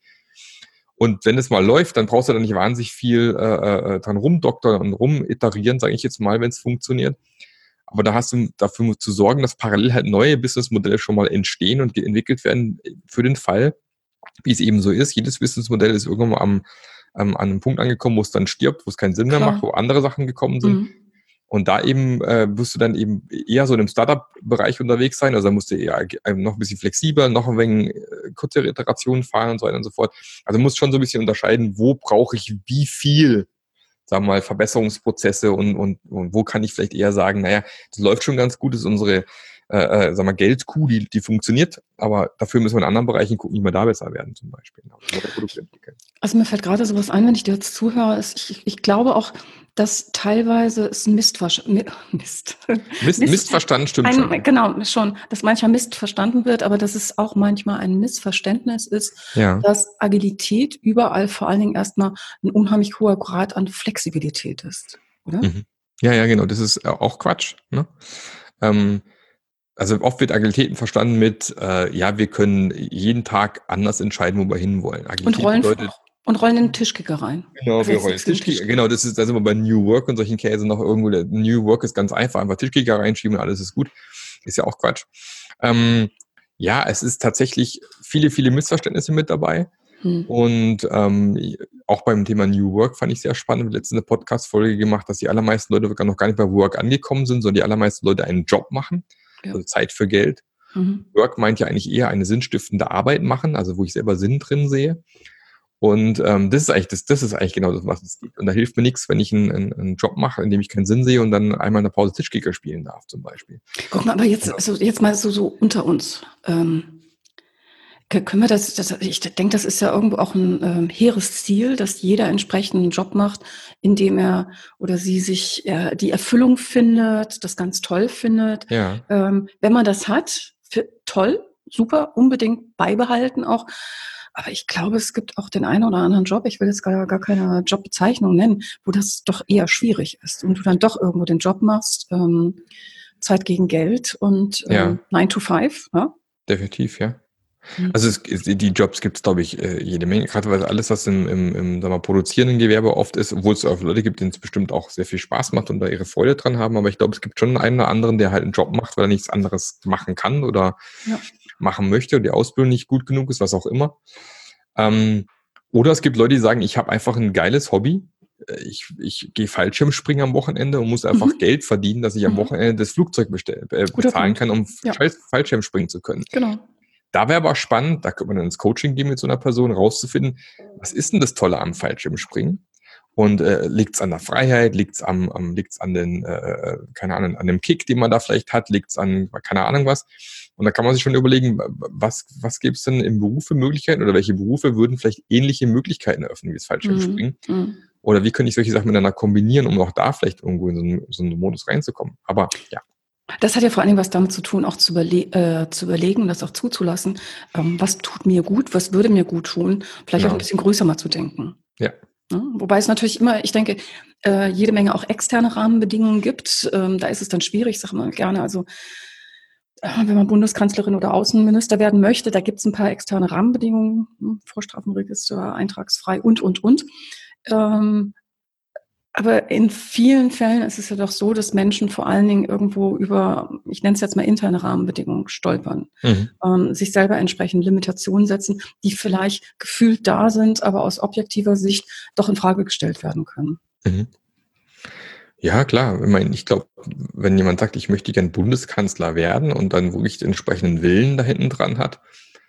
Und wenn es mal läuft, dann brauchst du da nicht wahnsinnig viel äh, äh, dran rumdoktern und rumiterieren, sage ich jetzt mal, wenn es funktioniert. Aber da hast du dafür zu sorgen, dass parallel halt neue Businessmodelle schon mal entstehen und entwickelt werden für den Fall, wie es eben so ist. Jedes Businessmodell ist irgendwann mal am, am, an einem Punkt angekommen, wo es dann stirbt, wo es keinen Sinn mehr Klar. macht, wo andere Sachen gekommen sind. Mhm. Und da eben äh, wirst du dann eben eher so in einem Startup-Bereich unterwegs sein. Also da musst du eher äh, noch ein bisschen flexibler, noch ein wenig äh, kürzere Iterationen fahren und so weiter und so fort. Also du musst schon so ein bisschen unterscheiden, wo brauche ich wie viel, sagen wir mal, Verbesserungsprozesse und, und, und wo kann ich vielleicht eher sagen, naja, das läuft schon ganz gut, das ist unsere äh, äh, sagen wir, Geldkuh, die, die funktioniert, aber dafür müssen wir in anderen Bereichen gucken, wie wir da besser werden zum Beispiel. Also, Produkte entwickeln. Also mir fällt gerade sowas ein, wenn ich dir jetzt zuhöre. Ist, ich, ich glaube auch, dass teilweise es ein Missverständnis, Mist. Mist, Missverstanden stimmt ein, schon. Genau, schon, dass manchmal Mist verstanden wird, aber dass es auch manchmal ein Missverständnis ist, Ja. dass Agilität überall vor allen Dingen erstmal ein unheimlich hoher Grad an Flexibilität ist, oder? Mhm. Ja, ja, genau. Das ist auch Quatsch. Ne? Ähm, also oft wird Agilität verstanden mit, äh, ja, wir können jeden Tag anders entscheiden, wo wir hinwollen. Agilität Und Rollen, bedeutet, Und rollen den Tischkicker rein. Genau, Also wir jetzt rollen nichts für den Tischkicker. Tisch. Genau, das ist, da sind wir bei New Work und solchen Käse noch irgendwo. Der New Work ist ganz einfach, einfach Tischkicker reinschieben und alles ist gut. Ist ja auch Quatsch. Ähm, ja, es ist tatsächlich viele, viele Missverständnisse mit dabei. Hm. Und ähm, auch beim Thema New Work fand ich sehr spannend. Wir haben letztens eine Podcast-Folge gemacht, dass die allermeisten Leute noch gar nicht bei Work angekommen sind, sondern die allermeisten Leute einen Job machen, Ja. also Zeit für Geld. Mhm. Work meint ja eigentlich eher eine sinnstiftende Arbeit machen, also wo ich selber Sinn drin sehe. Und ähm, das ist eigentlich das, das ist eigentlich genau das, was es gibt. Und da hilft mir nichts, wenn ich einen, einen, einen Job mache, in dem ich keinen Sinn sehe und dann einmal in der Pause Tischkicker spielen darf, zum Beispiel. Guck mal, aber jetzt, Genau. also jetzt mal so, so unter uns. Ähm, k- können wir das, das, ich denke, das ist ja irgendwo auch ein ähm, hehres Ziel, dass jeder entsprechend einen Job macht, in dem er oder sie sich äh, die Erfüllung findet, das ganz toll findet. Ja. Ähm, wenn man das hat, für, toll, super, unbedingt beibehalten auch. Aber ich glaube, es gibt auch den einen oder anderen Job, ich will jetzt gar, gar keine Jobbezeichnung nennen, wo das doch eher schwierig ist und du dann doch irgendwo den Job machst, ähm, Zeit gegen Geld und ähm, Ja. nine to five. Ja? Definitiv, ja. Mhm. Also es, es- die Jobs gibt es, glaube ich, äh, jede Menge. Gerade weil alles, was im, im, im sagen wir, produzierenden Gewerbe oft ist, obwohl es auch Leute gibt, denen es bestimmt auch sehr viel Spaß macht und da ihre Freude dran haben. Aber ich glaube, es gibt schon einen oder anderen, der halt einen Job macht, weil er nichts anderes machen kann oder Ja. machen möchte und die Ausbildung nicht gut genug ist, was auch immer. Ähm, oder es gibt Leute, die sagen, ich habe einfach ein geiles Hobby. Äh, Ich, ich gehe Fallschirmspringen am Wochenende und muss einfach Mhm. Geld verdienen, dass ich am Mhm. Wochenende das Flugzeug bestell, äh, Guter bezahlen Punkt. kann, um Ja. scheiß Fallschirm springen zu können. Genau. Da wäre aber spannend, da könnte man dann ins Coaching gehen mit so einer Person, rauszufinden, was ist denn das Tolle am Fallschirmspringen? Und äh, liegt es an der Freiheit, liegt es am, am liegt's an den, äh, keine Ahnung, an dem Kick, den man da vielleicht hat, liegt es an, keine Ahnung was. Und da kann man sich schon überlegen, was, was gibt es denn im Beruf für Möglichkeiten oder welche Berufe würden vielleicht ähnliche Möglichkeiten eröffnen wie das Fallschirmspringen? Mhm. Mhm. Oder wie könnte ich solche Sachen miteinander kombinieren, um auch da vielleicht irgendwo in so einen, so einen Modus reinzukommen? Aber ja. Das hat ja vor allen Dingen was damit zu tun, auch zu, überle äh, zu überlegen, das auch zuzulassen. Ähm, was tut mir gut, was würde mir gut tun? Vielleicht Genau. auch ein bisschen größer mal zu denken. Ja. Ja, wobei es natürlich immer, ich denke, äh, jede Menge auch externe Rahmenbedingungen gibt. Ähm, da ist es dann schwierig, sag mal gerne. Also äh, wenn man Bundeskanzlerin oder Außenminister werden möchte, da gibt es ein paar externe Rahmenbedingungen, hm, Vorstrafenregister, eintragsfrei und, und, und. Ähm, Aber in vielen Fällen ist es ja doch so, dass Menschen vor allen Dingen irgendwo über, ich nenne es jetzt mal interne Rahmenbedingungen, stolpern, Mhm. ähm, sich selber entsprechend Limitationen setzen, die vielleicht gefühlt da sind, aber aus objektiver Sicht doch in Frage gestellt werden können. Mhm. Ja, klar. Ich meine, ich glaube, wenn jemand sagt, ich möchte gern Bundeskanzler werden und dann wirklich den entsprechenden Willen da hinten dran hat,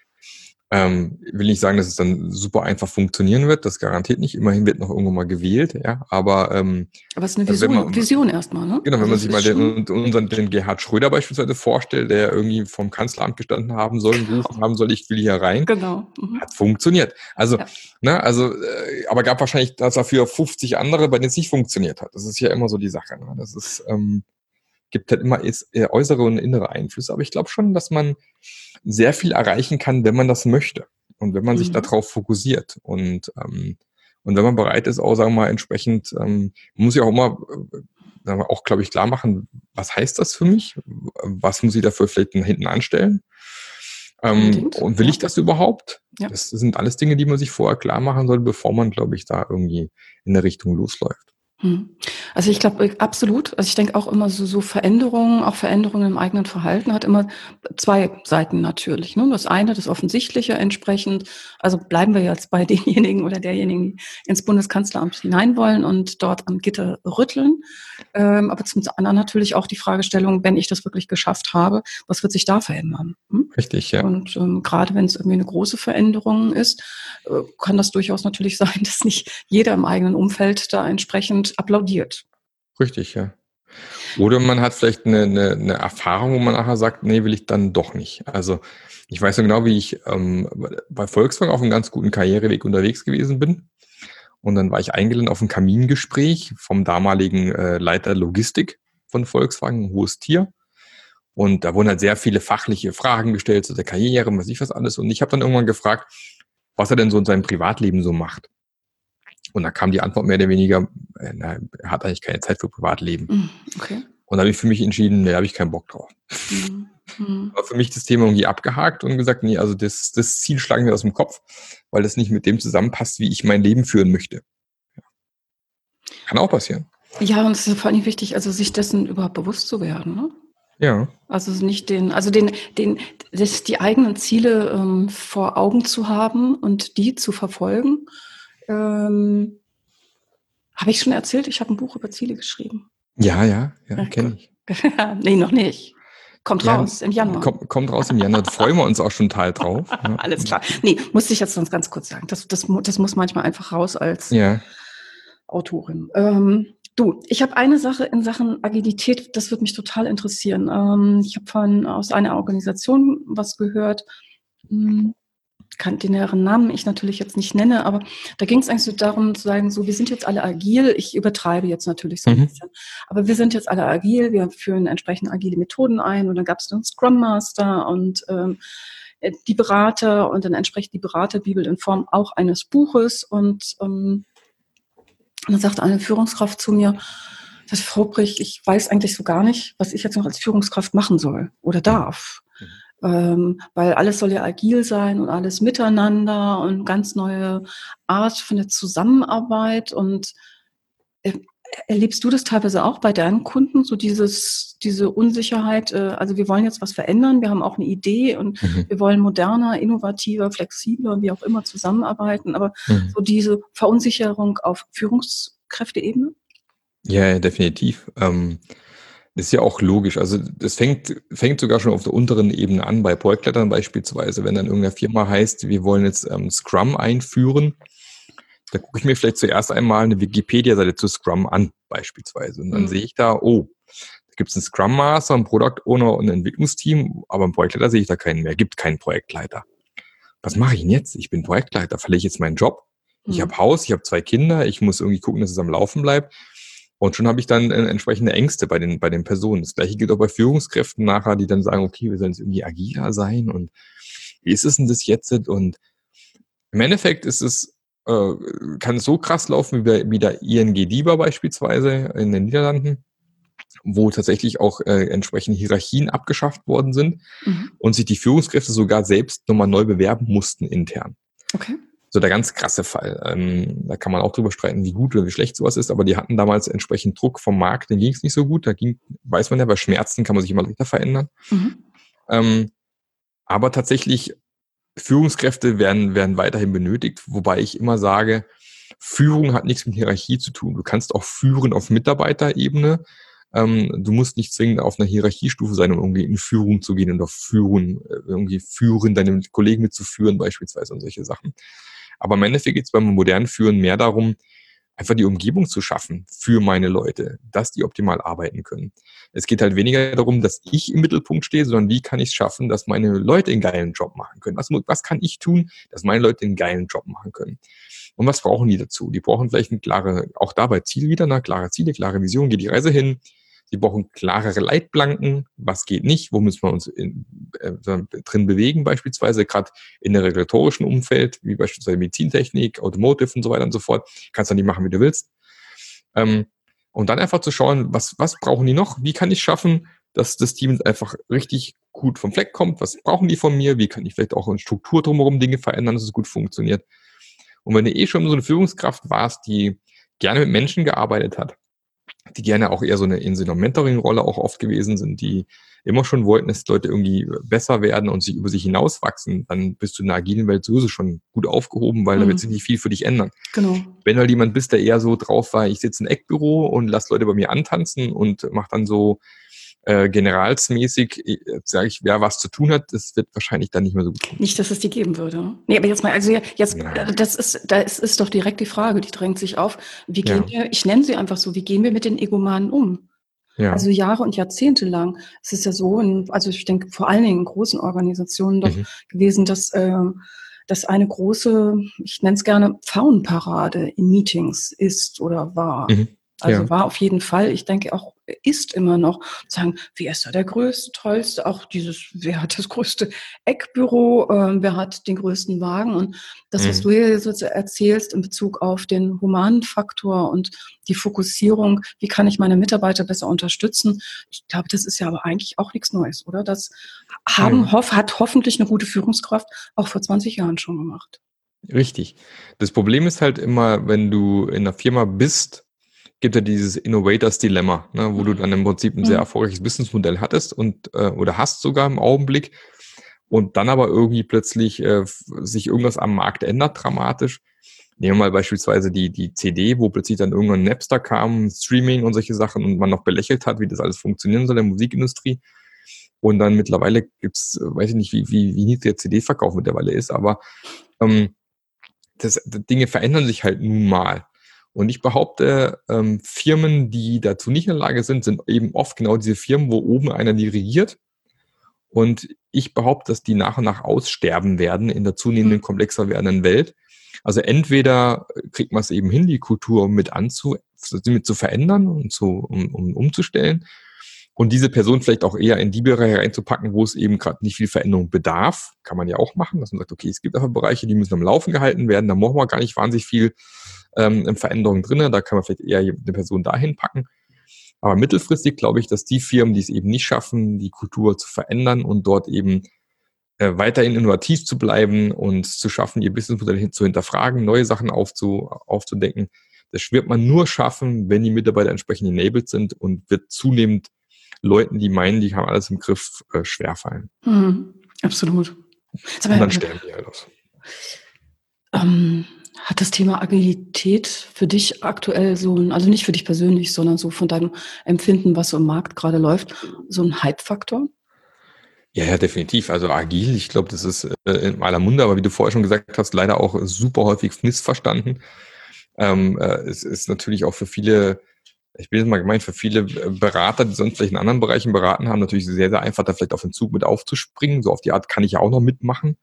ähm, will nicht sagen, dass es dann super einfach funktionieren wird. Das garantiert nicht. Immerhin wird noch irgendwann mal gewählt, ja. Aber ähm, Aber es ist eine wenn Vision, man- Vision erstmal, ne? genau, wenn Also man es sich ist mal schon- den, unseren, den Gerhard Schröder beispielsweise vorstellt, der irgendwie vom Kanzleramt gestanden haben soll, gerufen haben soll, ich will hier rein, Genau. Mhm. hat funktioniert. Also, Ja. ne, also, äh, aber gab wahrscheinlich dass dafür fünfzig andere, bei denen es nicht funktioniert hat. Das ist ja immer so die Sache. Ne? Das ist, ähm, gibt halt immer ist, äh, äußere und innere Einflüsse. Aber ich glaube schon, dass man sehr viel erreichen kann, wenn man das möchte. Und wenn man sich Mhm. darauf fokussiert. Und, ähm, und wenn man bereit ist, auch, sagen wir mal, entsprechend, ähm, man muss ja auch immer, äh, sagen wir, auch, glaube ich, klar machen, was heißt das für mich? Was muss ich dafür vielleicht hinten anstellen? Ähm, Unbedingt, und will ja. ich das überhaupt? Ja. Das sind alles Dinge, die man sich vorher klar machen soll, bevor man, glaube ich, da irgendwie in der Richtung losläuft. Hm. Also ich glaube absolut. Also ich denke auch immer so, so Veränderungen, auch Veränderungen im eigenen Verhalten hat immer zwei Seiten natürlich. Ne? Das eine, das Offensichtliche entsprechend. Also bleiben wir jetzt bei denjenigen oder derjenigen, die ins Bundeskanzleramt hinein wollen und dort am Gitter rütteln. Ähm, aber zum anderen natürlich auch die Fragestellung, wenn ich das wirklich geschafft habe, was wird sich da verändern? Hm? Richtig, ja. Und ähm, gerade wenn es irgendwie eine große Veränderung ist, äh, kann das durchaus natürlich sein, dass nicht jeder im eigenen Umfeld da entsprechend applaudiert. Richtig, ja. Oder man hat vielleicht eine, eine, eine Erfahrung, wo man nachher sagt, nee, will ich dann doch nicht. Also ich weiß so genau, wie ich ähm, bei Volkswagen auf einem ganz guten Karriereweg unterwegs gewesen bin. Und dann war ich eingeladen auf ein Kamingespräch vom damaligen äh, Leiter Logistik von Volkswagen, ein hohes Tier. Und da wurden halt sehr viele fachliche Fragen gestellt zu der Karriere, was ich was alles. Und ich habe dann irgendwann gefragt, was er denn so in seinem Privatleben so macht. Und da kam die Antwort mehr oder weniger, äh, na, er hat eigentlich keine Zeit für Privatleben. Mm, okay. Und da habe ich für mich entschieden, nee, da habe ich keinen Bock drauf. Mhm. Mhm. War für mich das Thema irgendwie abgehakt und gesagt, nee, also das, das Ziel schlagen wir aus dem Kopf, weil das nicht mit dem zusammenpasst, wie ich mein Leben führen möchte. Ja. Kann auch passieren. Ja, und es ist vor allem wichtig, also sich dessen überhaupt bewusst zu werden, ne? Ja. Also nicht den, also den, den, das, die eigenen Ziele ähm, vor Augen zu haben und die zu verfolgen. Ähm, habe ich schon erzählt, ich habe ein Buch über Ziele geschrieben. Ja, ja, ja, Ja, kenne ich. nee, noch nicht. Kommt Ja, raus im Januar. Kommt, kommt raus im Januar. Da freuen wir uns auch schon total drauf. Ja. Alles klar. Nee, musste ich jetzt sonst ganz kurz sagen. Das, das, mu- das muss manchmal einfach raus als Ja. Autorin. Ähm, du, ich habe eine Sache in Sachen Agilität, das würde mich total interessieren. Ähm, ich habe von aus einer Organisation was gehört, hm, kann den näheren Namen ich natürlich jetzt nicht nenne, aber da ging es eigentlich so darum zu sagen, so wir sind jetzt alle agil. Ich übertreibe jetzt natürlich so ein Mhm. bisschen, aber wir sind jetzt alle agil. Wir führen entsprechend agile Methoden ein und dann gab es einen Scrum Master und ähm, die Berater und dann entsprechend die Beraterbibel in Form auch eines Buches und ähm, und dann sagte eine Führungskraft zu mir, das Frau Brich, ich weiß eigentlich so gar nicht, was ich jetzt noch als Führungskraft machen soll oder darf. Mhm. Ähm, weil alles soll ja agil sein und alles miteinander und ganz neue Art von der Zusammenarbeit. Und äh, erlebst du das teilweise auch bei deinen Kunden, so dieses, diese Unsicherheit, äh, also wir wollen jetzt was verändern, wir haben auch eine Idee und Mhm. wir wollen moderner, innovativer, flexibler, wie auch immer zusammenarbeiten, aber Mhm. so diese Verunsicherung auf Führungskräfteebene? Ja, ja, definitiv. Ähm, ist ja auch logisch. Also das fängt, fängt sogar schon auf der unteren Ebene an, bei Projektleitern beispielsweise. Wenn dann irgendeine Firma heißt, wir wollen jetzt ähm, Scrum einführen, da gucke ich mir vielleicht zuerst einmal eine Wikipedia-Seite zu Scrum an, beispielsweise. Und dann Mhm. sehe ich da, oh, da gibt es einen Scrum Master, einen Product Owner und ein Entwicklungsteam, aber einen Projektleiter sehe ich da keinen mehr. Gibt keinen Projektleiter. Was mache ich denn jetzt? Ich bin Projektleiter. Verliere ich jetzt meinen Job? Ich Mhm. habe Haus, ich habe zwei Kinder, ich muss irgendwie gucken, dass es am Laufen bleibt. Und schon habe ich dann äh, entsprechende Ängste bei den, bei den Personen. Das Gleiche gilt auch bei Führungskräften nachher, die dann sagen, okay, wir sollen jetzt irgendwie agiler sein und wie ist es denn das jetzt? Und im Endeffekt ist es, äh, kann es so krass laufen wie bei, wie der I N G DIBA beispielsweise in den Niederlanden, wo tatsächlich auch äh, entsprechende Hierarchien abgeschafft worden sind Mhm. und sich die Führungskräfte sogar selbst nochmal neu bewerben mussten intern. Okay. So der ganz krasse Fall. Ähm, da kann man auch drüber streiten, wie gut oder wie schlecht sowas ist, aber die hatten damals entsprechend Druck vom Markt, denen ging es nicht so gut. Da ging, weiß man ja, bei Schmerzen kann man sich immer leichter verändern. Mhm. Ähm, aber tatsächlich, Führungskräfte werden, werden weiterhin benötigt, wobei ich immer sage, Führung hat nichts mit Hierarchie zu tun. Du kannst auch führen auf Mitarbeiterebene. Ähm, du musst nicht zwingend auf einer Hierarchiestufe sein, um irgendwie in Führung zu gehen und auf Führen, irgendwie führen, deine Kollegen mitzuführen beispielsweise und solche Sachen. Aber im Endeffekt geht es beim modernen Führen mehr darum, einfach die Umgebung zu schaffen für meine Leute, dass die optimal arbeiten können. Es geht halt weniger darum, dass ich im Mittelpunkt stehe, sondern wie kann ich es schaffen, dass meine Leute einen geilen Job machen können. Was, was kann ich tun, dass meine Leute einen geilen Job machen können? Und was brauchen die dazu? Die brauchen vielleicht eine klare, auch dabei Ziel wieder, eine klare Ziele, klare Vision, geht die Reise hin. Sie brauchen klarere Leitplanken, was geht nicht, wo müssen wir uns in, äh, drin bewegen beispielsweise, gerade in der regulatorischen Umfeld, wie beispielsweise Medizintechnik, Automotive und so weiter und so fort. Kannst dann nicht machen, wie du willst. Ähm, und dann einfach zu schauen, was, was brauchen die noch? Wie kann ich schaffen, dass das Team einfach richtig gut vom Fleck kommt? Was brauchen die von mir? Wie kann ich vielleicht auch in Struktur drumherum Dinge verändern, dass es gut funktioniert? Und wenn du eh schon so eine Führungskraft warst, die gerne mit Menschen gearbeitet hat, die gerne auch eher so eine, in so einer Mentoring-Rolle auch oft gewesen sind, die immer schon wollten, dass Leute irgendwie besser werden und sich über sich hinauswachsen, dann bist du in der agilen Welt sowieso schon gut aufgehoben, weil Mhm. da wird sich nicht viel für dich ändern. Genau. Wenn du halt jemand bist, der eher so drauf war, ich sitze im Eckbüro und lass Leute bei mir antanzen und mach dann so äh, generalsmäßig, äh, sage ich, wer was zu tun hat, das wird wahrscheinlich dann nicht mehr so gut tun. Nicht, dass es die geben würde. Nee, aber jetzt mal, also jetzt, Ja. das ist, da ist, ist doch direkt die Frage, die drängt sich auf. Wie gehen Ja. wir, ich nenne sie einfach so, wie gehen wir mit den Egomanen um? Ja. Also Jahre und Jahrzehnte lang. Es ist ja so, in, also ich denke vor allen Dingen in großen Organisationen doch Mhm. gewesen, dass, äh, dass eine große, ich nenne es gerne Pfauenparade in Meetings ist oder war. Mhm. Also Ja. war auf jeden Fall, ich denke auch, ist immer noch, sagen, wer ist da der Größte, Tollste, auch dieses, wer hat das größte Eckbüro, ähm, wer hat den größten Wagen und das, was Mhm. du hier so erzählst in Bezug auf den humanen Faktor und die Fokussierung, wie kann ich meine Mitarbeiter besser unterstützen, ich glaube, das ist ja aber eigentlich auch nichts Neues, oder? Das haben, Mhm. hoff, hat hoffentlich eine gute Führungskraft auch vor zwanzig Jahren schon gemacht. Richtig. Das Problem ist halt immer, wenn du in einer Firma bist, gibt ja dieses Innovators Dilemma, ne, wo du dann im Prinzip ein sehr Mhm. erfolgreiches Businessmodell hattest und äh, oder hast sogar im Augenblick und dann aber irgendwie plötzlich äh, f- sich irgendwas am Markt ändert dramatisch. Nehmen wir mal beispielsweise die die C D, wo plötzlich dann irgendwann Napster kam, Streaming und solche Sachen und man noch belächelt hat, wie das alles funktionieren soll in der Musikindustrie. Und dann mittlerweile gibt's, äh, weiß ich nicht, wie wie wie niedrig der C D-Verkauf mittlerweile ist, aber ähm, das, das Dinge verändern sich halt nun mal. Und ich behaupte, ähm, Firmen, die dazu nicht in der Lage sind, sind eben oft genau diese Firmen, wo oben einer dirigiert. Und ich behaupte, dass die nach und nach aussterben werden in der zunehmenden, komplexer werdenden Welt. Also entweder kriegt man es eben hin, die Kultur mit anzu, mit zu verändern und zu, um, um umzustellen. Und diese Person vielleicht auch eher in die Bereiche reinzupacken, wo es eben gerade nicht viel Veränderung bedarf. Kann man ja auch machen, dass man sagt, okay, es gibt einfach Bereiche, die müssen am Laufen gehalten werden. Da brauchen wir gar nicht wahnsinnig viel ähm, Veränderung drin. Da kann man vielleicht eher eine Person dahin packen. Aber mittelfristig glaube ich, dass die Firmen, die es eben nicht schaffen, die Kultur zu verändern und dort eben äh, weiterhin innovativ zu bleiben und zu schaffen, ihr Businessmodell hin, zu hinterfragen, neue Sachen aufzu, aufzudecken, das wird man nur schaffen, wenn die Mitarbeiter entsprechend enabled sind und wird zunehmend Leuten, die meinen, die haben alles im Griff, äh, schwerfallen. Mhm. Absolut. Sag Und mal, dann sterben die halt aus. ähm, hat das Thema Agilität für dich aktuell so ein, also nicht für dich persönlich, sondern so von deinem Empfinden, was so im Markt gerade läuft, so ein Hype-Faktor? Ja, ja, definitiv. Also agil, ich glaube, das ist äh, in aller Munde, aber wie du vorher schon gesagt hast, leider auch super häufig missverstanden. Ähm, äh, es ist natürlich auch für viele, ich bin jetzt mal gemeint, für viele äh, Berater, die sonst vielleicht in anderen Bereichen beraten haben, natürlich sehr, sehr einfach, da vielleicht auf den Zug mit aufzuspringen. So auf die Art kann ich ja auch noch mitmachen.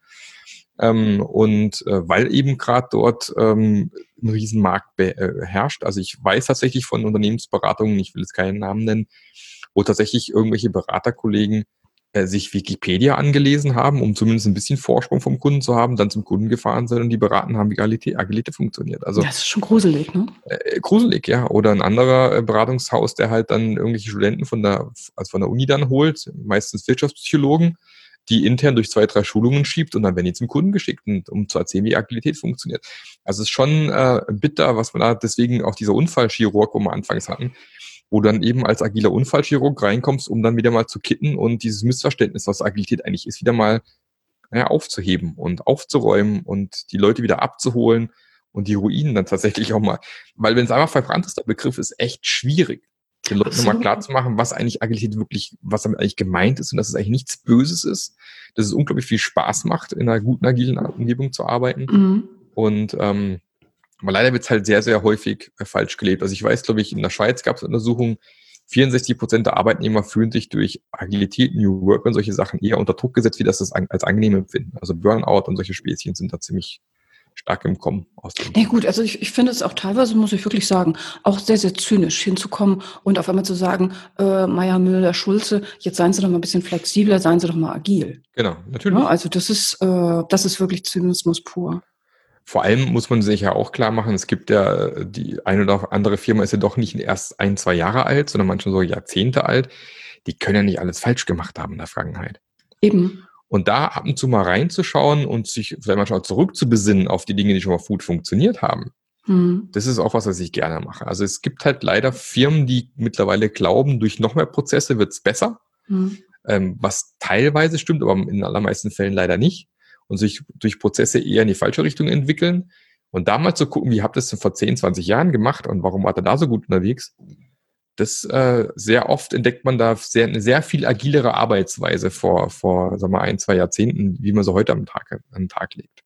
Ähm, und äh, weil eben gerade dort ähm, ein Riesenmarkt be- äh, herrscht. Also ich weiß tatsächlich von Unternehmensberatungen, ich will jetzt keinen Namen nennen, wo tatsächlich irgendwelche Beraterkollegen äh, sich Wikipedia angelesen haben, um zumindest ein bisschen Vorsprung vom Kunden zu haben, dann zum Kunden gefahren sind und die beraten haben, wie Agilität, Agilität funktioniert. Also Das ist schon gruselig, ne? äh, gruselig, ja. Oder ein anderer äh, Beratungshaus, der halt dann irgendwelche Studenten von der, also von der Uni dann holt, meistens Wirtschaftspsychologen, die intern durch zwei, drei Schulungen schiebt und dann werden die zum Kunden geschickt, und, um zu erzählen, wie Agilität funktioniert. Also es ist schon äh, bitter, was man da, deswegen auch dieser Unfallchirurg, wo wir anfangs hatten, wo du dann eben als agiler Unfallchirurg reinkommst, um dann wieder mal zu kitten und dieses Missverständnis, was Agilität eigentlich ist, wieder mal ja, aufzuheben und aufzuräumen und die Leute wieder abzuholen und die Ruinen dann tatsächlich auch mal, weil wenn es einfach verbrannt ist, der Begriff ist echt schwierig, den Leuten nochmal Absolut. klar zu machen, was eigentlich Agilität wirklich, was damit eigentlich gemeint ist und dass es eigentlich nichts Böses ist, dass es unglaublich viel Spaß macht, in einer guten agilen Umgebung zu arbeiten. Mhm. Und ähm, aber leider wird es halt sehr, sehr häufig äh, falsch gelebt. Also ich weiß, glaube ich, in der Schweiz gab es Untersuchungen, vierundsechzig Prozent der Arbeitnehmer fühlen sich durch Agilität, New Work und solche Sachen eher unter Druck gesetzt, wie das das an, als angenehm empfinden. Also Burnout und solche Späßchen sind da ziemlich stark im Kommen aus dem. Nee, gut, also ich, ich finde es auch teilweise, muss ich wirklich sagen, auch sehr, sehr zynisch hinzukommen und auf einmal zu sagen, äh, Meier, Müller, Schulze, jetzt seien Sie doch mal ein bisschen flexibler, seien Sie doch mal agil. Genau, natürlich. Ja, also das ist, äh, das ist wirklich Zynismus pur. Vor allem muss man sich ja auch klar machen, es gibt ja die eine oder andere Firma ist ja doch nicht erst ein, zwei Jahre alt, sondern manchmal so Jahrzehnte alt. Die können ja nicht alles falsch gemacht haben in der Vergangenheit. Eben. Und da ab und zu mal reinzuschauen und sich vielleicht manchmal zurückzubesinnen auf die Dinge, die schon mal gut funktioniert haben, Hm. das ist auch was, was ich gerne mache. Also es gibt halt leider Firmen, die mittlerweile glauben, durch noch mehr Prozesse wird's besser, Hm. ähm, was teilweise stimmt, aber in den allermeisten Fällen leider nicht. Und sich durch Prozesse eher in die falsche Richtung entwickeln. Und da mal zu gucken, wie habt ihr es denn vor zehn, zwanzig Jahren gemacht und warum wart ihr da so gut unterwegs? Das äh, sehr oft entdeckt man da sehr, eine sehr viel agilere Arbeitsweise vor, vor sagen wir, ein, zwei Jahrzehnten, wie man so heute am Tag, an den Tag legt.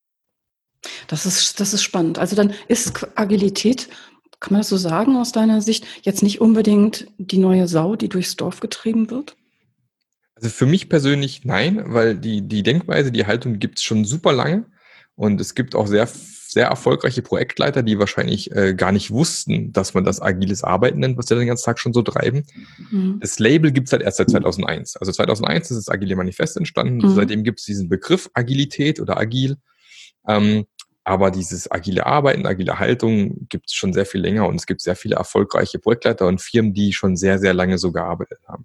Das ist, das ist spannend. Also dann ist Agilität, kann man das so sagen aus deiner Sicht, jetzt nicht unbedingt die neue Sau, die durchs Dorf getrieben wird? Also für mich persönlich nein, weil die, die Denkweise, die Haltung gibt's schon super lange und es gibt auch sehr sehr erfolgreiche Projektleiter, die wahrscheinlich äh, gar nicht wussten, dass man das agiles Arbeiten nennt, was die den ganzen Tag schon so treiben. Mhm. Das Label gibt's halt erst seit zweitausendeins. Also zweitausendeins ist das Agile Manifest entstanden. Mhm. Seitdem gibt's diesen Begriff Agilität oder Agil. Ähm, aber dieses agile Arbeiten, agile Haltung gibt's schon sehr viel länger und es gibt sehr viele erfolgreiche Projektleiter und Firmen, die schon sehr, sehr lange so gearbeitet haben.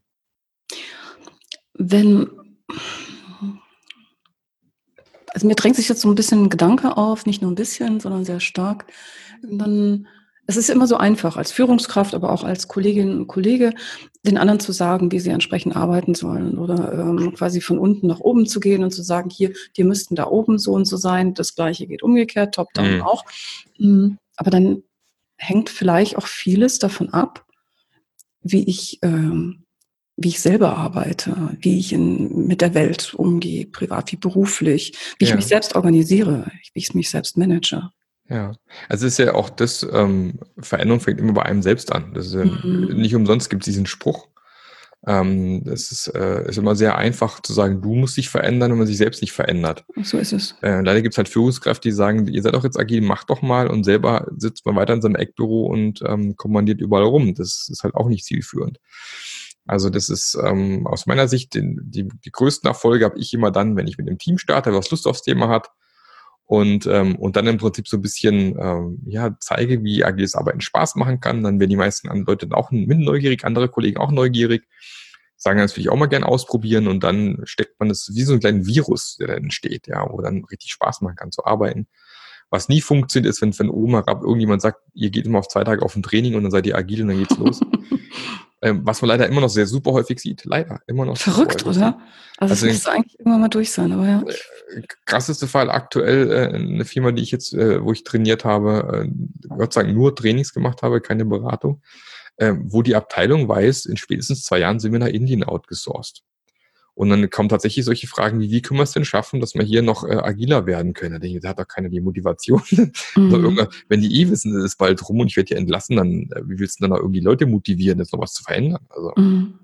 Wenn, also mir drängt sich jetzt so ein bisschen ein Gedanke auf, nicht nur ein bisschen, sondern sehr stark. Dann, es ist immer so einfach, als Führungskraft, aber auch als Kollegin und Kollege, den anderen zu sagen, wie sie entsprechend arbeiten sollen oder ähm, quasi von unten nach oben zu gehen und zu sagen, hier, die müssten da oben so und so sein. Das Gleiche geht umgekehrt, top-down mhm. auch. Aber dann hängt vielleicht auch vieles davon ab, wie ich, ähm, wie ich selber arbeite, wie ich in, mit der Welt umgehe, privat wie beruflich, wie ja. ich mich selbst organisiere, wie ich mich selbst manage. Ja, also es ist ja auch das, ähm, Veränderung fängt immer bei einem selbst an. Das ist ja, mhm. nicht umsonst gibt es diesen Spruch. Ähm, das ist, äh, ist immer sehr einfach zu sagen, du musst dich verändern, wenn man sich selbst nicht verändert. So ist es. Äh, leider gibt es halt Führungskräfte, die sagen, ihr seid doch jetzt agil, macht doch mal, und selber sitzt man weiter in seinem Eckbüro und ähm, kommandiert überall rum. Das ist halt auch nicht zielführend. Also das ist ähm, aus meiner Sicht, den, die, die größten Erfolge habe ich immer dann, wenn ich mit dem Team starte, was Lust aufs Thema hat. Und, ähm, und dann im Prinzip so ein bisschen ähm, ja, zeige, wie agiles Arbeiten Spaß machen kann. Dann werden die meisten Leute dann auch mit neugierig, andere Kollegen auch neugierig, sagen, das will ich auch mal gerne ausprobieren. Und dann steckt man das wie so einen kleinen Virus, der da entsteht, ja, wo dann richtig Spaß machen kann zu arbeiten. Was nie funktioniert, ist, wenn von oben herab irgendjemand sagt, ihr geht immer auf zwei Tage auf ein Training und dann seid ihr agil und dann geht's los. ähm, was man leider immer noch sehr super häufig sieht. Leider, immer noch. Verrückt, oder? Also, also es müsste eigentlich irgendwann mal durch sein, aber ja. Krasseste Fall aktuell, äh, eine Firma, die ich jetzt, äh, wo ich trainiert habe, äh, Gott sei Dank nur Trainings gemacht habe, keine Beratung, äh, wo die Abteilung weiß, in spätestens zwei Jahren sind wir nach Indien outgesourced. Und dann kommen tatsächlich solche Fragen wie, wie können wir es denn schaffen, dass wir hier noch äh, agiler werden können? Da denke ich, da hat doch keiner die Motivation. Mhm. Wenn die eh wissen, es ist bald rum und ich werde hier entlassen, dann äh, wie willst du dann auch irgendwie Leute motivieren, jetzt noch was zu verändern? Also, mhm.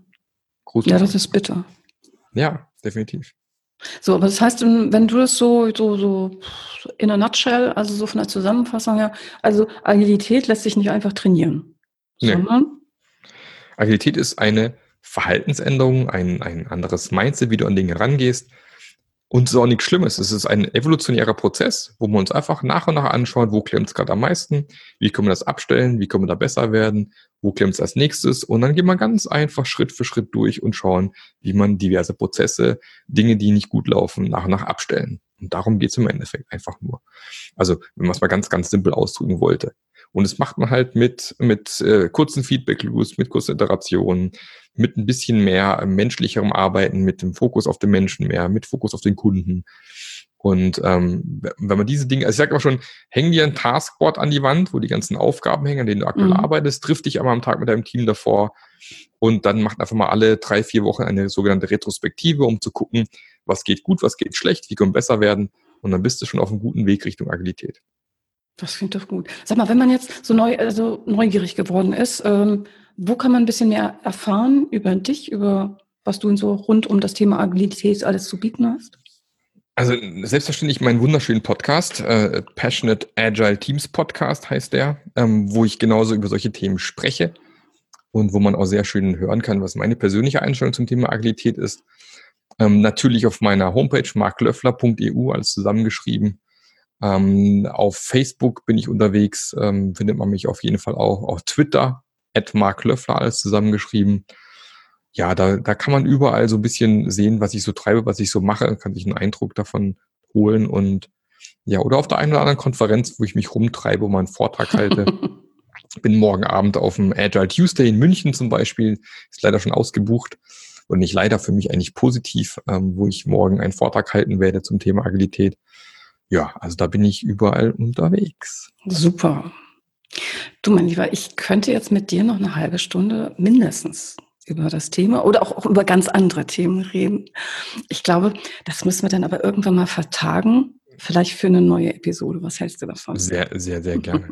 Ja, das ist bitter. Ja, definitiv. So, aber das heißt, wenn du das so, so, so in a nutshell, also so von der Zusammenfassung her, also Agilität lässt sich nicht einfach trainieren, nee. sondern? Agilität ist eine Verhaltensänderung, ein, ein anderes Mindset, wie du an Dinge rangehst. Und es ist auch nichts Schlimmes. Es ist ein evolutionärer Prozess, wo wir uns einfach nach und nach anschauen, wo klemmt es gerade am meisten, wie können wir das abstellen, wie können wir da besser werden, wo klemmt es als nächstes. Und dann gehen wir ganz einfach Schritt für Schritt durch und schauen, wie man diverse Prozesse, Dinge, die nicht gut laufen, nach und nach abstellen. Und darum geht es im Endeffekt einfach nur. Also, wenn man es mal ganz, ganz simpel ausdrücken wollte. Und das macht man halt mit, mit äh, kurzen Feedback-Loops, mit kurzen Iterationen, mit ein bisschen mehr menschlicherem Arbeiten, mit dem Fokus auf den Menschen mehr, mit Fokus auf den Kunden. Und ähm, wenn man diese Dinge, also ich sage immer schon, häng dir ein Taskboard an die Wand, wo die ganzen Aufgaben hängen, an denen du aktuell mhm. arbeitest, triff dich einmal am Tag mit deinem Team davor und dann macht einfach mal alle drei, vier Wochen eine sogenannte Retrospektive, um zu gucken, was geht gut, was geht schlecht, wie können wir besser werden. Und dann bist du schon auf einem guten Weg Richtung Agilität. Das klingt doch gut. Sag mal, wenn man jetzt so neu, also neugierig geworden ist, ähm, wo kann man ein bisschen mehr erfahren über dich, über was du so rund um das Thema Agilität alles zu bieten hast? Also selbstverständlich meinen wunderschönen Podcast, äh, Passionate Agile Teams Podcast heißt der, ähm, wo ich genauso über solche Themen spreche und wo man auch sehr schön hören kann, was meine persönliche Einstellung zum Thema Agilität ist. Ähm, natürlich auf meiner Homepage mark löffler punkt e u, alles zusammengeschrieben. Ähm, auf Facebook bin ich unterwegs, ähm, findet man mich auf jeden Fall auch. Auf Twitter, at mark löffler, alles zusammengeschrieben. Ja, da, da kann man überall so ein bisschen sehen, was ich so treibe, was ich so mache, kann sich einen Eindruck davon holen und ja, oder auf der einen oder anderen Konferenz, wo ich mich rumtreibe und mal einen Vortrag halte. Bin morgen Abend auf dem Agile Tuesday in München zum Beispiel, ist leider schon ausgebucht und nicht leider, für mich eigentlich positiv, ähm, wo ich morgen einen Vortrag halten werde zum Thema Agilität. Ja, also da bin ich überall unterwegs. Super. Du, mein Lieber, ich könnte jetzt mit dir noch eine halbe Stunde mindestens über das Thema oder auch, auch über ganz andere Themen reden. Ich glaube, das müssen wir dann aber irgendwann mal vertagen, vielleicht für eine neue Episode. Was hältst du davon? Sehr, sehr, sehr gerne.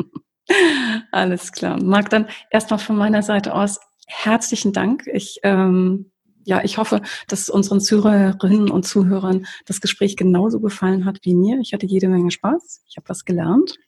Alles klar. Marc, dann erstmal von meiner Seite aus herzlichen Dank. Ich ähm, Ja, ich hoffe, dass unseren Zuhörerinnen und Zuhörern das Gespräch genauso gefallen hat wie mir. Ich hatte jede Menge Spaß. Ich habe was gelernt.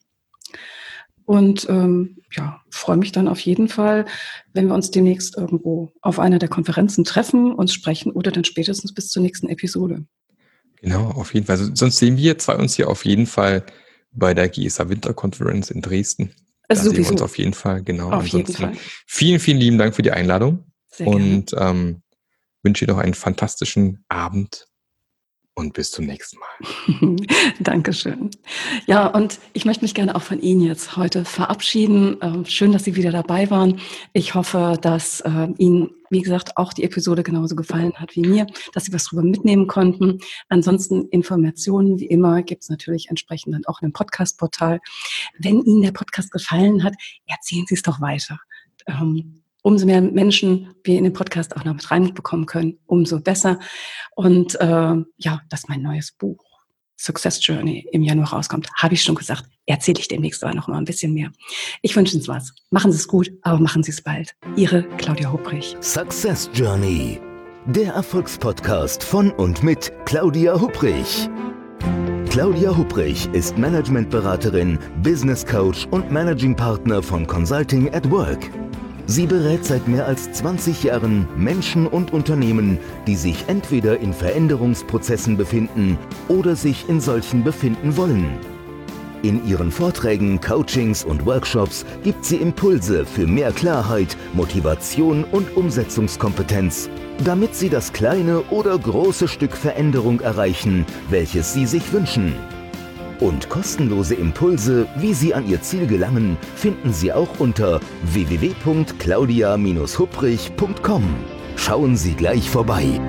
Und ähm, ja, freue mich dann auf jeden Fall, wenn wir uns demnächst irgendwo auf einer der Konferenzen treffen, uns sprechen oder dann spätestens bis zur nächsten Episode. Genau, auf jeden Fall. Also, sonst sehen wir zwei uns hier auf jeden Fall bei der G I S A Winterkonferenz in Dresden. Da Also sehen wir sowieso. uns auf jeden Fall, genau. Auf jeden Ansonsten Fall. vielen, vielen lieben Dank für die Einladung Sehr gerne. und ähm, wünsche dir noch einen fantastischen Abend und bis zum nächsten Mal. Dankeschön. Ja, und ich möchte mich gerne auch von Ihnen jetzt heute verabschieden. Ähm, schön, dass Sie wieder dabei waren. Ich hoffe, dass äh, Ihnen, wie gesagt, auch die Episode genauso gefallen hat wie mir, dass Sie was drüber mitnehmen konnten. Ansonsten Informationen, wie immer, gibt es natürlich entsprechend dann auch in einem Podcast-Portal. Wenn Ihnen der Podcast gefallen hat, erzählen Sie es doch weiter. Ähm, Umso mehr Menschen wir in den Podcast auch noch mit reinbekommen können, umso besser. Und äh, ja, dass mein neues Buch Success Journey im Januar rauskommt, habe ich schon gesagt, erzähle ich demnächst aber noch mal ein bisschen mehr. Ich wünsche Ihnen was. Machen Sie es gut, aber machen Sie es bald. Ihre Claudia Hupprich. Success Journey, der Erfolgspodcast von und mit Claudia Hupprich. Claudia Hupprich ist Managementberaterin, Business Coach und Managing Partner von Consulting at Work. Sie berät seit mehr als zwanzig Jahren Menschen und Unternehmen, die sich entweder in Veränderungsprozessen befinden oder sich in solchen befinden wollen. In ihren Vorträgen, Coachings und Workshops gibt sie Impulse für mehr Klarheit, Motivation und Umsetzungskompetenz, damit sie das kleine oder große Stück Veränderung erreichen, welches sie sich wünschen. Und kostenlose Impulse, wie Sie an Ihr Ziel gelangen, finden Sie auch unter w w w punkt claudia Bindestrich hupprich punkt com. Schauen Sie gleich vorbei.